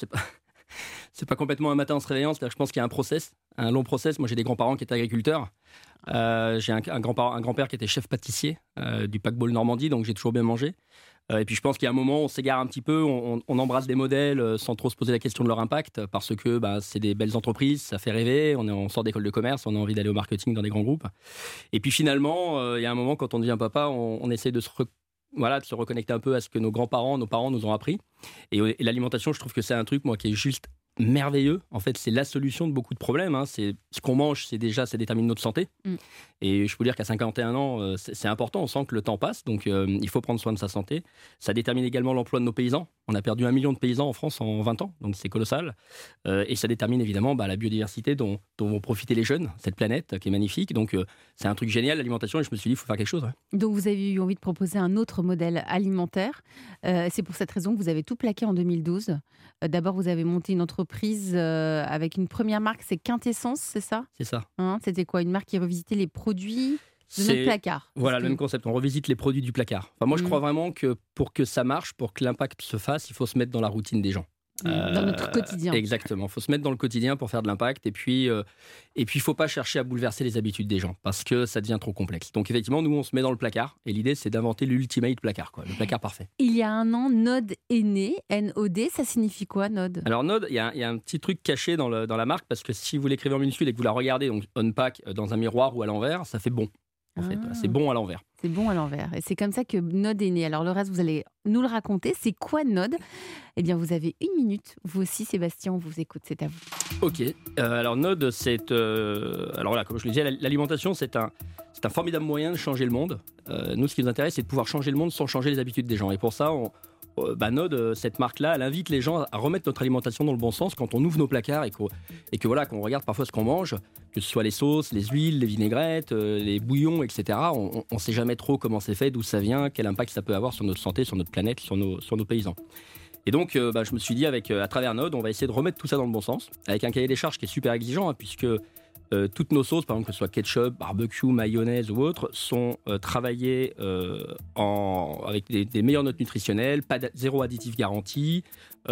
c'est pas complètement un matin en se réveillant, c'est-à-dire que je pense qu'il y a un long process. Moi, j'ai des grands-parents qui étaient agriculteurs. J'ai un grand-père qui était chef pâtissier du paquebot Normandie, donc j'ai toujours bien mangé. Et puis je pense qu'il y a un moment, on s'égare un petit peu, on embrasse des modèles sans trop se poser la question de leur impact, parce que c'est des belles entreprises, ça fait rêver, on sort d'école de commerce, on a envie d'aller au marketing dans des grands groupes. Et puis finalement, il y a un moment, quand on devient papa, on essaie de se reconnecter un peu à ce que nos grands-parents, nos parents nous ont appris. Et l'alimentation, je trouve que c'est un truc, moi, qui est juste merveilleux. En fait, c'est la solution de beaucoup de problèmes. C'est ce qu'on mange, ça détermine notre santé. Et je peux dire qu'à 51 ans, c'est important. On sent que le temps passe, donc il faut prendre soin de sa santé. Ça détermine également l'emploi de nos paysans. On a perdu 1 million de paysans en France en 20 ans, donc c'est colossal. Et ça détermine évidemment la biodiversité dont vont profiter les jeunes, cette planète qui est magnifique. Donc c'est un truc génial, l'alimentation, et je me suis dit, il faut faire quelque chose. Ouais. Donc vous avez eu envie de proposer un autre modèle alimentaire. C'est pour cette raison que vous avez tout plaqué en 2012. D'abord, vous avez monté une entreprise avec une première marque, c'est Quintessence, c'est ça ? C'est ça. C'était quoi ? Une marque qui revisitait les produits de notre placard. Voilà, le même concept. On revisite les produits du placard. Enfin, moi, je crois vraiment que pour que ça marche, pour que l'impact se fasse, il faut se mettre dans la routine des gens. Dans notre quotidien. Exactement. Il faut se mettre dans le quotidien pour faire de l'impact. Et puis, il ne faut pas chercher à bouleverser les habitudes des gens parce que ça devient trop complexe. Donc, effectivement, nous, on se met dans le placard. Et l'idée, c'est d'inventer l'ultimate placard, le placard parfait. Il y a un an, Nod est né. N-O-D, ça signifie quoi, Nod ? Alors, Nod, il y a un petit truc caché dans la marque parce que si vous l'écrivez en minuscule et que vous la regardez, donc on pack dans un miroir ou à l'envers, ça fait bon. En fait, c'est bon à l'envers. C'est bon à l'envers. Et c'est comme ça que Nod est né. Alors le reste, vous allez nous le raconter. C'est quoi Nod ? Eh bien, vous avez 1 minute. Vous aussi, Sébastien, on vous écoute. C'est à vous. Ok. Alors Nod, c'est... alors là, comme je le disais, l'alimentation, c'est un formidable moyen de changer le monde. Nous, ce qui nous intéresse, c'est de pouvoir changer le monde sans changer les habitudes des gens. Et pour ça, Nod, cette marque-là, elle invite les gens à remettre notre alimentation dans le bon sens quand on ouvre nos placards et qu'on regarde parfois ce qu'on mange, que ce soit les sauces, les huiles, les vinaigrettes, les bouillons, etc. On ne sait jamais trop comment c'est fait, d'où ça vient, quel impact ça peut avoir sur notre santé, sur notre planète, sur nos paysans. Et donc, je me suis dit, à travers Nod, on va essayer de remettre tout ça dans le bon sens, avec un cahier des charges qui est super exigeant, puisque toutes nos sauces, par exemple, que ce soit ketchup, barbecue, mayonnaise ou autre, sont travaillées avec des meilleures notes nutritionnelles, zéro additif garanti,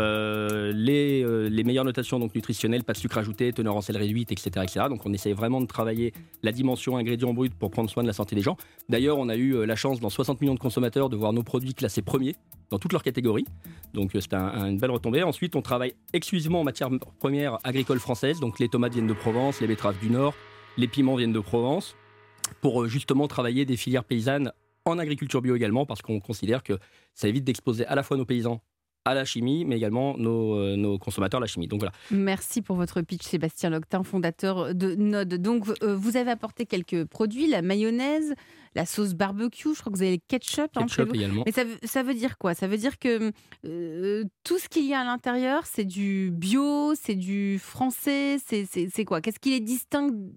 les meilleures notations donc nutritionnelles, pas de sucre ajouté, teneur en sel réduite, etc., etc. Donc on essaie vraiment de travailler la dimension ingrédients bruts pour prendre soin de la santé des gens. D'ailleurs, on a eu la chance dans 60 millions de consommateurs de voir nos produits classés premiers dans toutes leurs catégories. Donc c'est une belle retombée. Ensuite, on travaille exclusivement en matière première agricole française. Donc les tomates viennent de Provence, les betteraves du Nord, les piments viennent de Provence, pour justement travailler des filières paysannes en agriculture bio également, parce qu'on considère que ça évite d'exposer à la fois nos paysans à la chimie, mais également nos consommateurs à la chimie. Donc voilà. Merci pour votre pitch, Sébastien Loctin, fondateur de Nod. Donc vous avez apporté quelques produits, la mayonnaise, la sauce barbecue, je crois que vous avez le ketchup. Ketchup également. Mais ça veut dire quoi ? Ça veut dire que tout ce qu'il y a à l'intérieur, c'est du bio, c'est du français, c'est quoi ? Qu'est-ce qui les distingue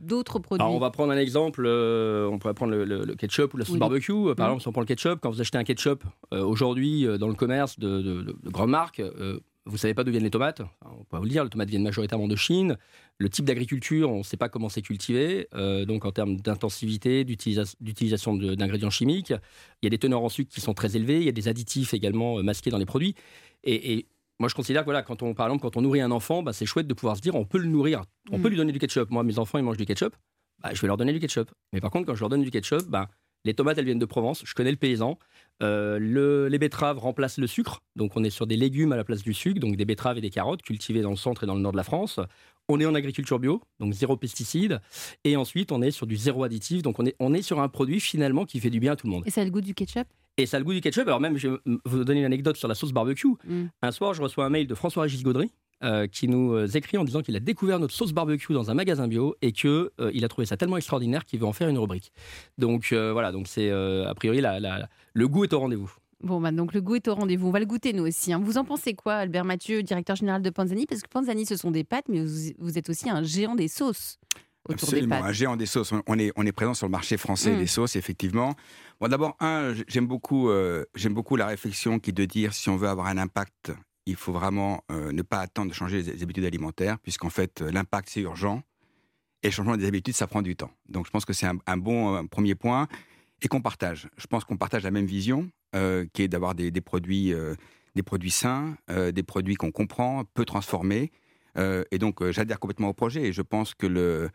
d'autres produits? Alors, on va prendre un exemple, on pourrait prendre le ketchup ou la sauce barbecue. Par exemple, si on prend le ketchup, quand vous achetez un ketchup aujourd'hui dans le commerce de grandes marques, vous ne savez pas d'où viennent les tomates. Enfin, on peut vous le dire, les tomates viennent majoritairement de Chine. Le type d'agriculture, on ne sait pas comment c'est cultivé. Donc en termes d'intensivité, d'utilisation d'ingrédients chimiques, il y a des teneurs en sucre qui sont très élevées. Il y a des additifs également masqués dans les produits. Et moi, je considère que voilà, quand on nourrit un enfant, c'est chouette de pouvoir se dire on peut le nourrir. On peut lui donner du ketchup. Moi, mes enfants, ils mangent du ketchup. Je vais leur donner du ketchup. Mais par contre, quand je leur donne du ketchup, les tomates, elles viennent de Provence. Je connais le paysan. Les betteraves remplacent le sucre. Donc, on est sur des légumes à la place du sucre. Donc, des betteraves et des carottes cultivées dans le centre et dans le nord de la France. On est en agriculture bio, donc 0 pesticides. Et ensuite, on est sur du 0 additif. Donc, on est sur un produit finalement qui fait du bien à tout le monde. Et ça a le goût du ketchup? Et ça a le goût du ketchup. Alors même, je vais vous donner une anecdote sur la sauce barbecue. Un soir, je reçois un mail de François-Régis Gaudry qui nous écrit en disant qu'il a découvert notre sauce barbecue dans un magasin bio et qu'il a trouvé ça tellement extraordinaire qu'il veut en faire une rubrique. Donc voilà, donc c'est a priori le goût est au rendez-vous. Bon, donc le goût est au rendez-vous. On va le goûter nous aussi. Vous en pensez quoi, Albert Mathieu, directeur général de Panzani? Parce que Panzani, ce sont des pâtes, mais vous êtes aussi un géant des sauces. Absolument, un géant des sauces. On est présent sur le marché français des sauces, effectivement. Bon, d'abord, j'aime beaucoup la réflexion qui est de dire si on veut avoir un impact, il faut vraiment ne pas attendre de changer les habitudes alimentaires, puisqu'en fait, l'impact, c'est urgent. Et le changement des habitudes, ça prend du temps. Donc, je pense que c'est un bon premier point et qu'on partage. Je pense qu'on partage la même vision, qui est d'avoir des produits sains, des produits qu'on comprend, peu transformés. Et donc, j'adhère complètement au projet et je pense que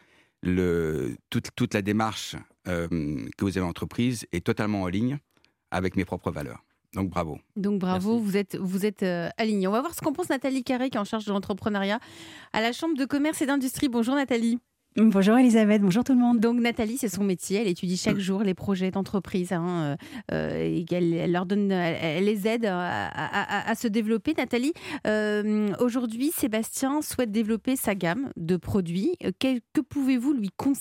toute la démarche que vous avez entreprise est totalement en ligne avec mes propres valeurs. Donc bravo. Donc bravo, vous êtes aligné. On va voir ce qu'en pense Nathalie Carré, qui est en charge de l'entrepreneuriat à la Chambre de commerce et d'industrie. Bonjour Nathalie. Bonjour Elisabeth, bonjour tout le monde. Donc Nathalie, c'est son métier, elle étudie chaque jour les projets d'entreprise et elle les aide à se développer. Nathalie, aujourd'hui Sébastien souhaite développer sa gamme de produits. Que pouvez-vous lui conseiller ?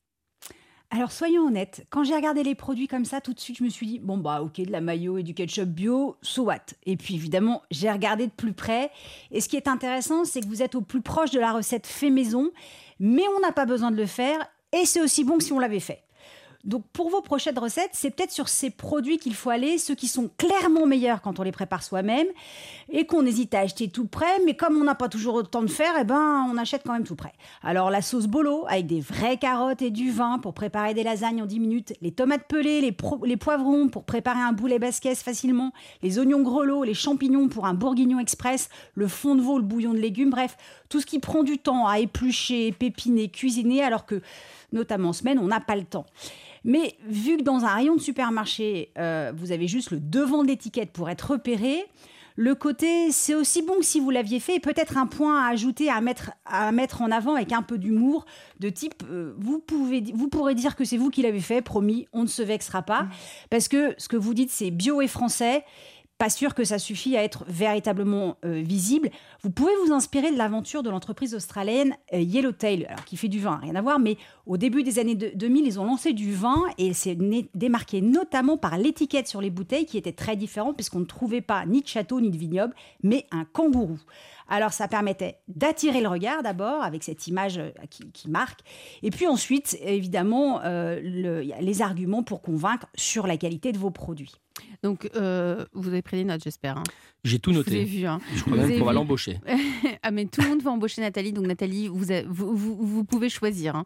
Alors soyons honnêtes, quand j'ai regardé les produits comme ça, tout de suite je me suis dit, ok, de la mayo et du ketchup bio, so what ? Et puis évidemment, j'ai regardé de plus près. Et ce qui est intéressant, c'est que vous êtes au plus proche de la recette fait maison, mais on n'a pas besoin de le faire, et c'est aussi bon que si on l'avait fait. Donc pour vos prochaines recettes, c'est peut-être sur ces produits qu'il faut aller, ceux qui sont clairement meilleurs quand on les prépare soi-même, et qu'on hésite à acheter tout prêt, mais comme on n'a pas toujours le temps de faire, on achète quand même tout prêt. Alors la sauce bolo, avec des vraies carottes et du vin pour préparer des lasagnes en 10 minutes, les tomates pelées, les poivrons pour préparer un boulet basquez facilement, les oignons grelots, les champignons pour un bourguignon express, le fond de veau, le bouillon de légumes, bref, tout ce qui prend du temps à éplucher, pépiner, cuisiner, alors que, notamment en semaine, on n'a pas le temps. Mais vu que dans un rayon de supermarché, vous avez juste le devant de l'étiquette pour être repéré, le côté, c'est aussi bon que si vous l'aviez fait, et peut-être un point à ajouter, à mettre en avant avec un peu d'humour, de type, vous pourrez dire que c'est vous qui l'avez fait, promis, on ne se vexera pas, parce que ce que vous dites, c'est bio et français. Pas sûr que ça suffit à être véritablement visible. Vous pouvez vous inspirer de l'aventure de l'entreprise australienne Yellowtail, alors qui fait du vin, rien à voir, mais au début des années 2000, ils ont lancé du vin et elle s'est démarquée notamment par l'étiquette sur les bouteilles qui était très différente puisqu'on ne trouvait pas ni de château ni de vignoble, mais un kangourou. Alors ça permettait d'attirer le regard d'abord avec cette image qui marque, et puis ensuite évidemment les arguments pour convaincre sur la qualité de vos produits. Donc vous avez pris des notes, j'espère. J'ai tout noté. Je vous ai vu. Je crois même qu'on va l'embaucher. Ah mais tout le monde va embaucher Nathalie, donc Nathalie, vous pouvez choisir.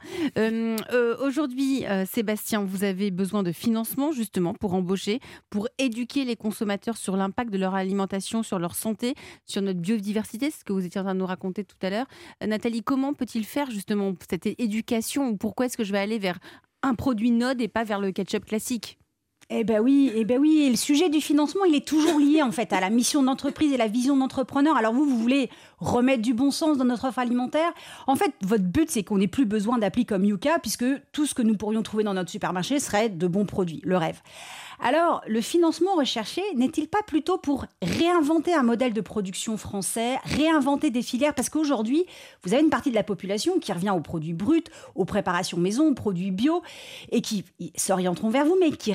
Aujourd'hui, Sébastien, vous avez besoin de financement justement pour embaucher, pour éduquer les consommateurs sur l'impact de leur alimentation, sur leur santé, sur notre biodiversité, c'est ce que vous étiez en train de nous raconter tout à l'heure. Nathalie, comment peut-il faire justement cette éducation, ou pourquoi est-ce que je vais aller vers un produit Nod et pas vers le ketchup classique ? Eh ben oui, et le sujet du financement, il est toujours lié en fait à la mission d'entreprise et la vision d'entrepreneur. Alors vous voulez remettre du bon sens dans notre offre alimentaire. En fait, votre but, c'est qu'on n'ait plus besoin d'applis comme Yuka, puisque tout ce que nous pourrions trouver dans notre supermarché serait de bons produits, le rêve. Alors, le financement recherché n'est-il pas plutôt pour réinventer un modèle de production français, réinventer des filières ? Parce qu'aujourd'hui, vous avez une partie de la population qui revient aux produits bruts, aux préparations maison, aux produits bio, et qui s'orienteront vers vous, mais qui reste une minorité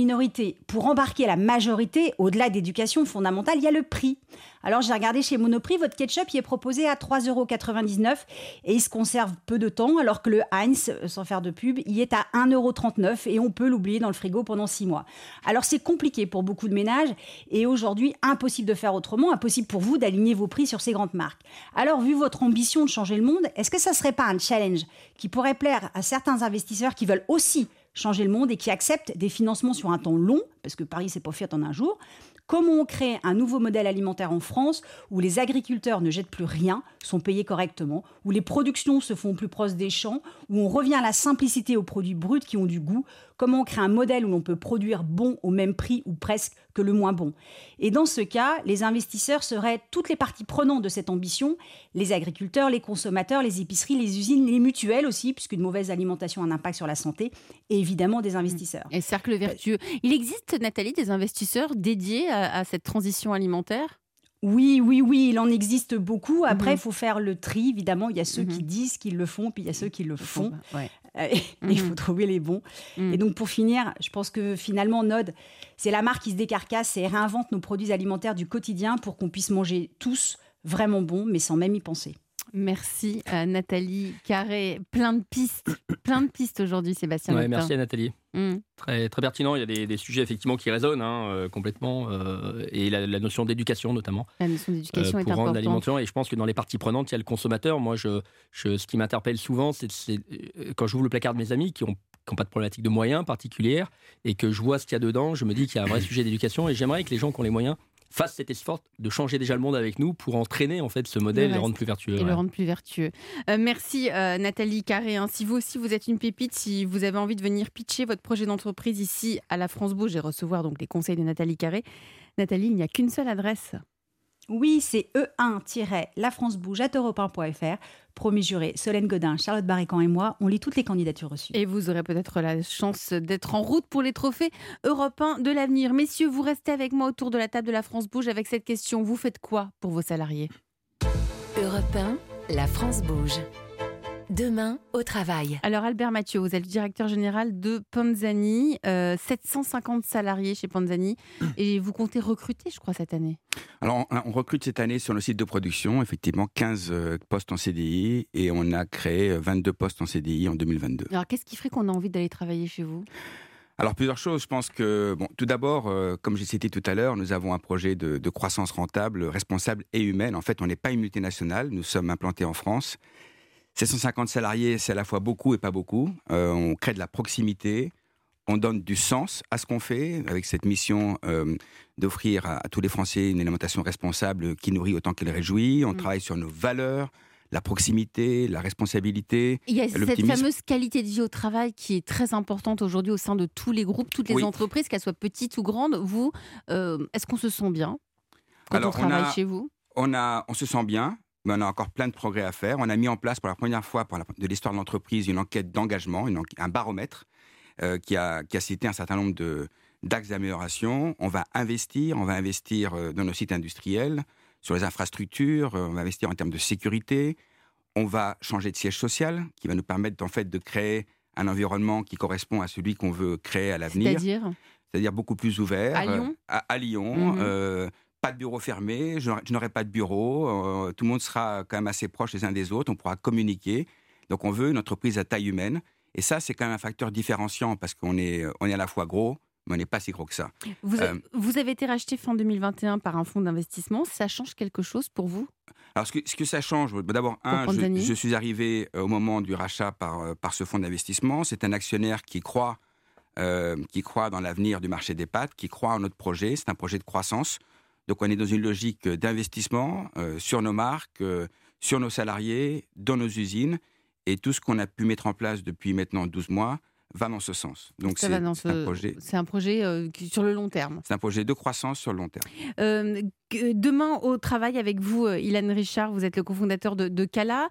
minorité. Pour embarquer la majorité, au-delà d'éducation fondamentale, il y a le prix. Alors j'ai regardé chez Monoprix, votre ketchup il est proposé à 3,99 € et il se conserve peu de temps, alors que le Heinz, sans faire de pub, il est à 1,39 € et on peut l'oublier dans le frigo pendant 6 mois. Alors c'est compliqué pour beaucoup de ménages et aujourd'hui impossible de faire autrement, impossible pour vous d'aligner vos prix sur ces grandes marques. Alors vu votre ambition de changer le monde, est-ce que ça serait pas un challenge qui pourrait plaire à certains investisseurs qui veulent aussi changer le monde et qui acceptent des financements sur un temps long, parce que Paris c'est pas fait en un jour? Comment on crée un nouveau modèle alimentaire en France où les agriculteurs ne jettent plus rien, sont payés correctement, où les productions se font plus proches des champs, où on revient à la simplicité aux produits bruts qui ont du goût? Comment on crée un modèle où l'on peut produire bon au même prix ou presque que le moins bon? Et dans ce cas, les investisseurs seraient toutes les parties prenantes de cette ambition, les agriculteurs, les consommateurs, les épiceries, les usines, les mutuelles aussi, puisqu'une mauvaise alimentation a un impact sur la santé, et évidemment des investisseurs. Et cercle vertueux. Il existe, Nathalie, des investisseurs dédiés à cette transition alimentaire ? Oui, il en existe beaucoup. Après, il faut faire le tri. Évidemment, il y a ceux qui disent qu'ils le font, puis il y a ceux qui le font. Ouais. Il faut trouver les bons. Et donc, pour finir, je pense que finalement, Nod, c'est la marque qui se décarcasse et réinvente nos produits alimentaires du quotidien pour qu'on puisse manger tous vraiment bons, mais sans même y penser. Merci Nathalie Carré. Plein de pistes aujourd'hui, Sébastien. Ouais, merci à Nathalie. Très, très pertinent. Il y a des sujets effectivement qui résonnent complètement. Et la notion d'éducation notamment. La notion d'éducation est pour rendre importante. l'alimentation. Et je pense que dans les parties prenantes, il y a le consommateur. Moi, ce qui m'interpelle souvent, c'est quand j'ouvre le placard de mes amis qui ont pas de problématique de moyens particulière et que je vois ce qu'il y a dedans, je me dis qu'il y a un vrai sujet d'éducation. Et j'aimerais que les gens qui ont les moyens fassent cet effort de changer déjà le monde avec nous pour entraîner en fait ce modèle et le rendre plus vertueux. Le rendre plus vertueux. Merci Nathalie Carré. Si vous aussi vous êtes une pépite, si vous avez envie de venir pitcher votre projet d'entreprise ici à la France Bouge et recevoir donc les conseils de Nathalie Carré, Nathalie, il n'y a qu'une seule adresse. Oui, c'est e1-lafrancebouge@europe1.fr. Promis juré, Solène Godin, Charlotte Barrican et moi, on lit toutes les candidatures reçues. Et vous aurez peut-être la chance d'être en route pour les trophées Europe 1 de l'avenir. Messieurs, vous restez avec moi autour de la table de la France Bouge avec cette question. Vous faites quoi pour vos salariés ? Europe 1, la France bouge. Demain, au travail. Alors Albert Mathieu, vous êtes le directeur général de Panzani, 750 salariés chez Panzani et vous comptez recruter, je crois, cette année. Alors on recrute cette année sur le site de production, effectivement 15 postes en CDI et on a créé 22 postes en CDI en 2022. Alors qu'est-ce qui ferait qu'on a envie d'aller travailler chez vous ? Alors plusieurs choses, je pense que, tout d'abord, comme j'ai cité tout à l'heure, nous avons un projet de croissance rentable, responsable et humaine. En fait, on n'est pas une multinationale, nous sommes implantés en France. 750 salariés, c'est à la fois beaucoup et pas beaucoup. On crée de la proximité, on donne du sens à ce qu'on fait, avec cette mission d'offrir à tous les Français une alimentation responsable qui nourrit autant qu'elle réjouit. On travaille sur nos valeurs, la proximité, la responsabilité, il y a l'optimisme. Cette fameuse qualité de vie au travail qui est très importante aujourd'hui au sein de tous les groupes, toutes les entreprises, qu'elles soient petites ou grandes. Vous, est-ce qu'on se sent bien quand on travaille chez vous ? On se sent bien. Mais on a encore plein de progrès à faire. On a mis en place pour la première fois de l'histoire de l'entreprise une enquête d'engagement, un baromètre qui a cité un certain nombre d'axes d'amélioration. On va investir dans nos sites industriels, sur les infrastructures, on va investir en termes de sécurité. On va changer de siège social qui va nous permettre en fait de créer un environnement qui correspond à celui qu'on veut créer à l'avenir. C'est-à-dire beaucoup plus ouvert. À Lyon à Lyon. Pas de bureau fermé, je n'aurai pas de bureau, tout le monde sera quand même assez proche les uns des autres, on pourra communiquer. Donc on veut une entreprise à taille humaine. Et ça, c'est quand même un facteur différenciant parce qu'on est à la fois gros, mais on n'est pas si gros que ça. Vous avez été racheté fin 2021 par un fonds d'investissement. Ça change quelque chose pour vous ? Alors, ce que ça change, d'abord, je suis arrivé au moment du rachat par ce fonds d'investissement. C'est un actionnaire qui croit dans l'avenir du marché des pâtes, qui croit en notre projet. C'est un projet de croissance. Donc, on est dans une logique d'investissement sur nos marques, sur nos salariés, dans nos usines. Et tout ce qu'on a pu mettre en place depuis maintenant 12 mois va dans ce sens. Donc, c'est un projet sur le long terme. C'est un projet de croissance sur le long terme. Demain, au travail avec vous, Ilan Richard, vous êtes le cofondateur de Cala.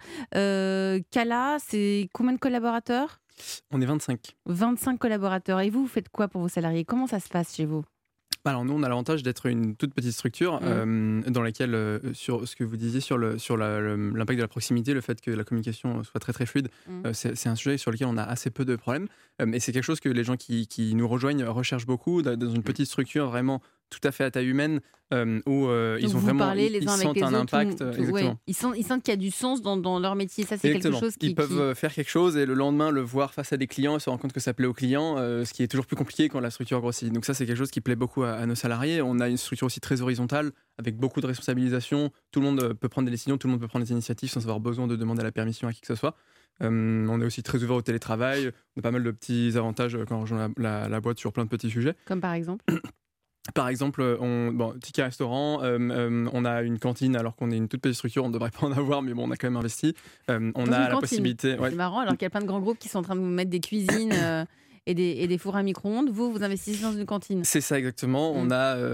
Cala, c'est combien de collaborateurs ? On est 25. 25 collaborateurs. Et vous faites quoi pour vos salariés ? Comment ça se passe chez vous ? Alors nous, on a l'avantage d'être une toute petite structure dans laquelle, sur ce que vous disiez sur l'impact de la proximité, le fait que la communication soit très très fluide, c'est un sujet sur lequel on a assez peu de problèmes. Et c'est quelque chose que les gens qui nous rejoignent recherchent beaucoup, dans une petite structure vraiment tout à fait à taille humaine, où ils ont vraiment ils sentent un impact. Ouais, ils sentent qu'il y a du sens dans leur métier. Ça, c'est exactement. Quelque chose ils peuvent faire quelque chose et le lendemain le voir face à des clients et se rendre compte que ça plaît aux clients, ce qui est toujours plus compliqué quand la structure grossit. Donc ça, c'est quelque chose qui plaît beaucoup à nos salariés. On a une structure aussi très horizontale, avec beaucoup de responsabilisation. Tout le monde peut prendre des décisions, tout le monde peut prendre des initiatives sans avoir besoin de demander la permission à qui que ce soit. On est aussi très ouvert au télétravail. On a pas mal de petits avantages quand on rejoint la boîte sur plein de petits sujets. Comme par exemple Par exemple, ticket restaurant, on a une cantine alors qu'on est une toute petite structure, on ne devrait pas en avoir, mais bon, on a quand même investi. On a la possibilité. C'est marrant, alors qu'il y a plein de grands groupes qui sont en train de vous mettre des cuisines et des fours à micro-ondes. Vous investissez dans une cantine. C'est ça exactement. On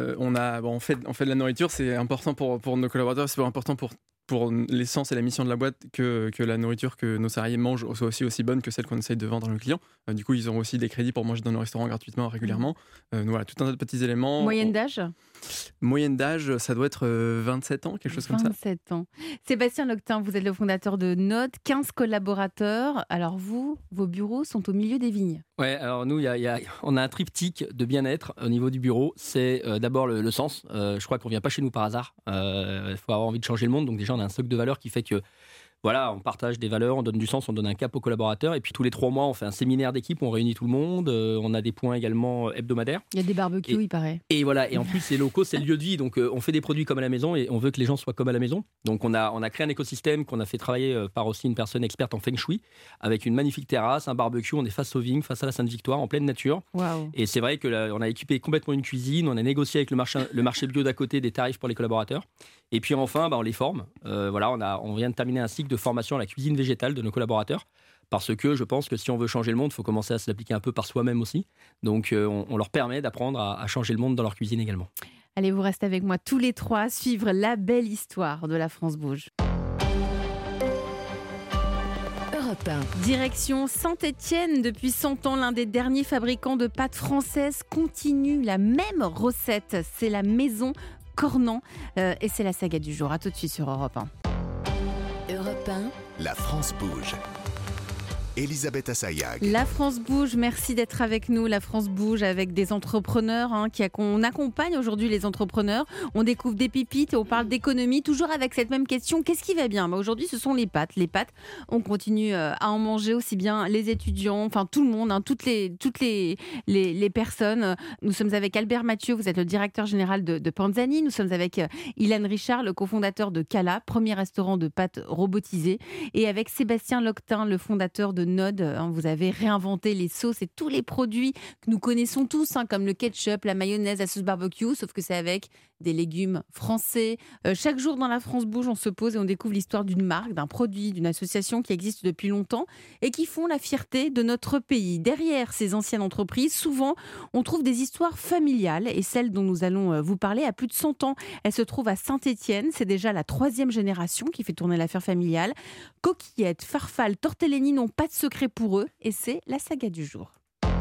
fait de la nourriture, c'est important pour nos collaborateurs, c'est important pour l'essence et la mission de la boîte que la nourriture que nos salariés mangent soit aussi bonne que celle qu'on essaye de vendre à nos clients. Du coup, ils auront aussi des crédits pour manger dans nos restaurants gratuitement, régulièrement. Voilà, tout un tas de petits éléments. Moyenne d'âge ? Moyenne d'âge, ça doit être 27 ans, quelque chose comme ça. 27 ans. Sébastien Loctin, vous êtes le fondateur de Node, 15 collaborateurs. Alors vos bureaux sont au milieu des vignes. Ouais, alors nous, on a un triptyque de bien-être au niveau du bureau. C'est d'abord le sens. Je crois qu'on ne vient pas chez nous par hasard. Il faut avoir envie de changer le monde. Donc déjà, on a un socle de valeurs qui fait que voilà, on partage des valeurs, on donne du sens, on donne un cap aux collaborateurs. Et puis tous les 3 mois, on fait un séminaire d'équipe, on réunit tout le monde. On a des points également hebdomadaires. Il y a des barbecues, il paraît. Et voilà, et en plus, les locaux, c'est le lieu de vie. Donc on fait des produits comme à la maison et on veut que les gens soient comme à la maison. Donc on a créé un écosystème qu'on a fait travailler par aussi une personne experte en Feng Shui, avec une magnifique terrasse, un barbecue. On est face aux vignes, face à la Sainte-Victoire, en pleine nature. Wow. Et c'est vrai qu'on a équipé complètement une cuisine. On a négocié avec le marché bio d'à côté des tarifs pour les collaborateurs. Et puis enfin, on les forme. Voilà, on vient de terminer un cycle de formation à la cuisine végétale de nos collaborateurs. Parce que je pense que si on veut changer le monde, il faut commencer à se l'appliquer un peu par soi-même aussi. Donc on leur permet d'apprendre à changer le monde dans leur cuisine également. Allez, vous restez avec moi tous les 3 à suivre la belle histoire de la France Bouge. Direction Saint-Étienne. Depuis 100 ans, l'un des derniers fabricants de pâtes françaises continue la même recette. C'est la maison Cornan et c'est la saga du jour. À tout de suite sur Europe 1. Europe 1. La France bouge. Elisabeth Assayag. La France bouge, merci d'être avec nous. La France bouge avec des entrepreneurs qu'on accompagne aujourd'hui, les entrepreneurs. On découvre des pépites et on parle d'économie, toujours avec cette même question, qu'est-ce qui va bien ? Aujourd'hui, ce sont les pâtes. Les pâtes, on continue à en manger aussi bien les étudiants, enfin tout le monde, toutes les personnes. Nous sommes avec Albert Mathieu, vous êtes le directeur général de Panzani. Nous sommes avec Ilan Richard, le cofondateur de Cala, premier restaurant de pâtes robotisé. Et avec Sébastien Loctin, le fondateur de Node. Vous avez réinventé les sauces et tous les produits que nous connaissons tous, comme le ketchup, la mayonnaise, la sauce barbecue, sauf que c'est avec des légumes français. Chaque jour dans la France bouge, on se pose et on découvre l'histoire d'une marque, d'un produit, d'une association qui existe depuis longtemps et qui font la fierté de notre pays. Derrière ces anciennes entreprises, souvent, on trouve des histoires familiales et celle dont nous allons vous parler a plus de 100 ans. Elle se trouve à Saint-Étienne. C'est déjà la 3e génération qui fait tourner l'affaire familiale. Coquillettes, farfales, tortellini n'ont pas de secret pour eux et c'est la saga du jour.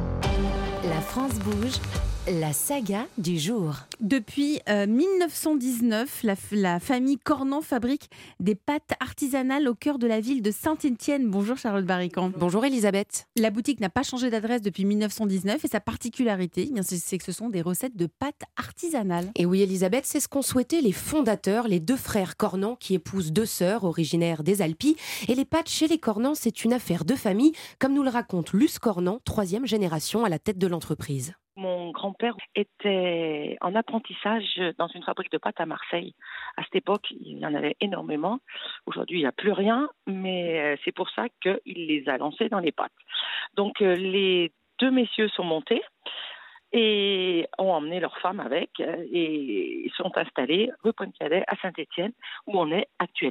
La France bouge, la saga du jour. Depuis 1919, la famille Cornan fabrique des pâtes artisanales au cœur de la ville de Saint-Étienne. Bonjour Charlotte Barrican. Bonjour Elisabeth. La boutique n'a pas changé d'adresse depuis 1919 et sa particularité, c'est que ce sont des recettes de pâtes artisanales. Et oui Elisabeth, c'est ce qu'ont souhaité les fondateurs, les 2 frères Cornan qui épousent 2 sœurs originaires des Alpilles. Et les pâtes chez les Cornan, c'est une affaire de famille, comme nous le raconte Luce Cornan, 3e génération à la tête de l'entreprise. Mon grand-père était en apprentissage dans une fabrique de pâtes à Marseille. À cette époque, il y en avait énormément. Aujourd'hui, il n'y a plus rien, mais c'est pour ça qu'il les a lancés dans les pâtes. Donc, les 2 messieurs sont montés et ont emmené leurs femmes avec et sont installés rue Poincaré à Saint-Étienne, où on est actuellement.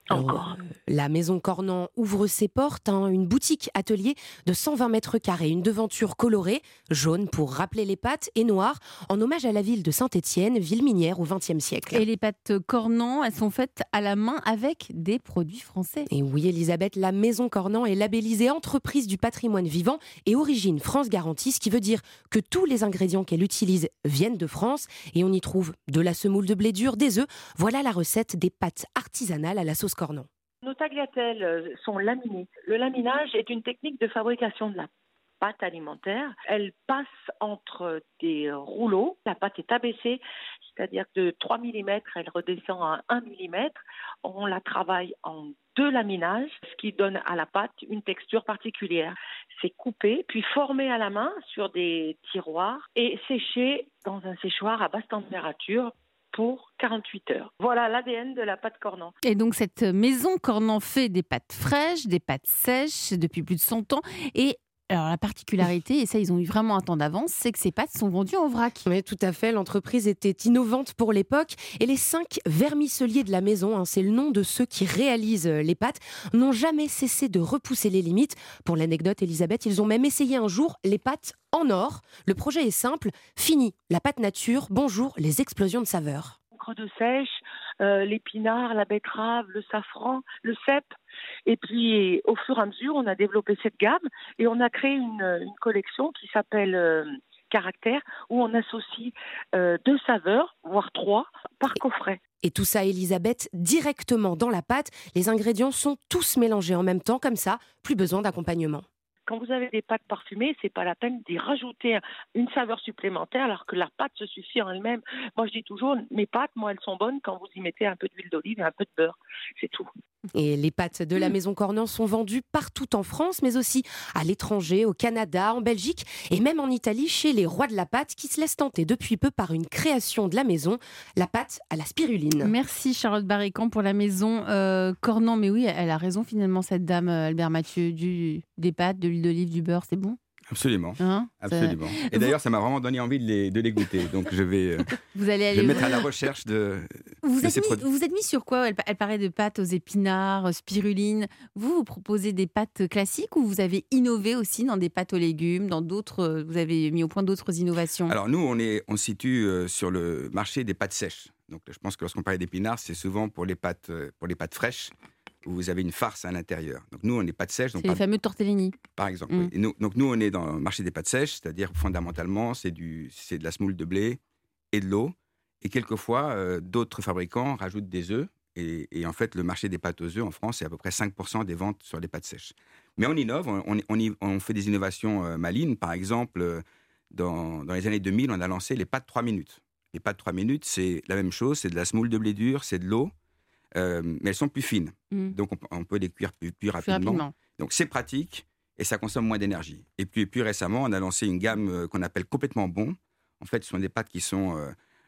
Encore. La maison Cornan ouvre ses portes, une boutique atelier de 120 mètres carrés, une devanture colorée, jaune pour rappeler les pâtes et noire, en hommage à la ville de Saint-Étienne, ville minière au XXe siècle. Et les pâtes Cornan, elles sont faites à la main avec des produits français. Et oui, Elisabeth, la maison Cornan est labellisée entreprise du patrimoine vivant et origine France Garantie, ce qui veut dire que tous les ingrédients qu'elle utilise viennent de France et on y trouve de la semoule de blé dur, des œufs. Voilà la recette des pâtes artisanales à la sauce Cornan. Nos tagliatelles sont laminées. Le laminage est une technique de fabrication de la pâte alimentaire. Elle passe entre des rouleaux. La pâte est abaissée, c'est-à-dire que de 3 mm, elle redescend à 1 mm. On la travaille en 2 laminages, ce qui donne à la pâte une texture particulière. C'est coupé, puis formé à la main sur des tiroirs et séché dans un séchoir à basse température pour 48 heures. Voilà l'ADN de la pâte Cornan. Et donc cette maison Cornan fait des pâtes fraîches, des pâtes sèches depuis plus de 100 ans. Et alors la particularité, et ça ils ont eu vraiment un temps d'avance, c'est que ces pâtes sont vendues en vrac. Oui, tout à fait. L'entreprise était innovante pour l'époque. Et les 5 vermiceliers de la maison, c'est le nom de ceux qui réalisent les pâtes, n'ont jamais cessé de repousser les limites. Pour l'anecdote, Elisabeth, ils ont même essayé un jour les pâtes en or. Le projet est simple. Fini la pâte nature, bonjour les explosions de saveurs. L'encre de sèche, l'épinard, la betterave, le safran, le cèpe. Et puis, au fur et à mesure, on a développé cette gamme et on a créé une collection qui s'appelle Caractère, où on associe 2 saveurs, voire 3, par coffret. Et tout ça, Elisabeth, directement dans la pâte. Les ingrédients sont tous mélangés en même temps, comme ça, plus besoin d'accompagnement. Quand vous avez des pâtes parfumées, c'est pas la peine d'y rajouter une saveur supplémentaire alors que la pâte se suffit en elle-même. Moi, je dis toujours, mes pâtes, moi, elles sont bonnes quand vous y mettez un peu d'huile d'olive et un peu de beurre. C'est tout. Et les pâtes de la maison Cornan sont vendues partout en France, mais aussi à l'étranger, au Canada, en Belgique et même en Italie, chez les rois de la pâte qui se laissent tenter depuis peu par une création de la maison, la pâte à la spiruline. Merci Charlotte Barrican pour la maison Cornan. Mais oui, elle a raison finalement cette dame, Albert Mathieu, des pâtes, de l'huile d'olive, du beurre, c'est bon. Absolument. Absolument. Et d'ailleurs, ça m'a vraiment donné envie de les goûter. Donc, je vais me mettre à la recherche de ces produits. Vous êtes mis sur quoi ? Elle parlait de pâtes aux épinards, spiruline. Vous proposez des pâtes classiques ou vous avez innové aussi dans des pâtes aux légumes, dans d'autres, vous avez mis au point d'autres innovations ? Alors, nous, on se situe sur le marché des pâtes sèches. Donc, je pense que lorsqu'on parle d'épinards, c'est souvent pour les pâtes fraîches, où vous avez une farce à l'intérieur. Donc nous, on n'est pas de sèche. C'est les fameux tortellini. Par exemple. Oui. Et donc nous, on est dans le marché des pâtes sèches, c'est-à-dire fondamentalement, c'est de la semoule de blé et de l'eau. Et quelquefois, d'autres fabricants rajoutent des œufs. Et en fait, le marché des pâtes aux œufs en France, c'est à peu près 5% des ventes sur les pâtes sèches. Mais on innove, on fait des innovations malines. Par exemple, dans les années 2000, on a lancé les pâtes 3 minutes. Les pâtes 3 minutes, c'est la même chose, c'est de la semoule de blé dur, c'est de l'eau. Mais elles sont plus fines, donc on peut les cuire plus rapidement. Donc c'est pratique et ça consomme moins d'énergie. Et puis plus récemment, on a lancé une gamme qu'on appelle complètement bon. En fait, ce sont des pâtes qui sont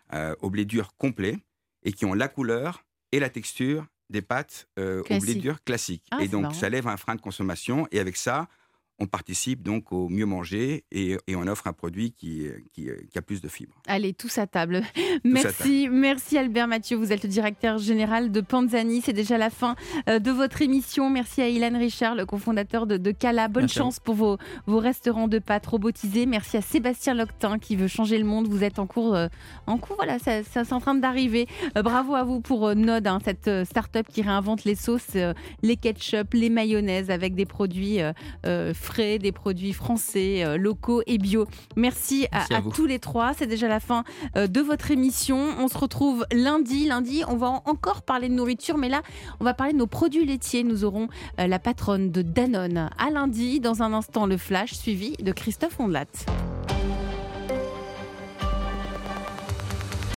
au blé dur complet et qui ont la couleur et la texture des pâtes au blé dur classique. Et donc ça lève un frein de consommation et avec ça, on participe donc au mieux manger et on offre un produit qui a plus de fibres. Allez, tous à table. Merci Albert Mathieu, vous êtes le directeur général de Panzani. C'est déjà la fin de votre émission. Merci à Ilan Richard, le cofondateur de Cala. Bonne chance pour vos restaurants de pâtes robotisés. Merci à Sébastien Loctin qui veut changer le monde. Vous êtes en cours, voilà, c'est en train d'arriver. Bravo à vous pour Nod, cette start-up qui réinvente les sauces, les ketchup, les mayonnaises avec des produits frais, des produits français, locaux et bio. Merci à tous les trois. C'est déjà la fin de votre émission. On se retrouve lundi. Lundi, on va encore parler de nourriture, mais là, on va parler de nos produits laitiers. Nous aurons la patronne de Danone à lundi. Dans un instant, le flash suivi de Christophe Ondelat.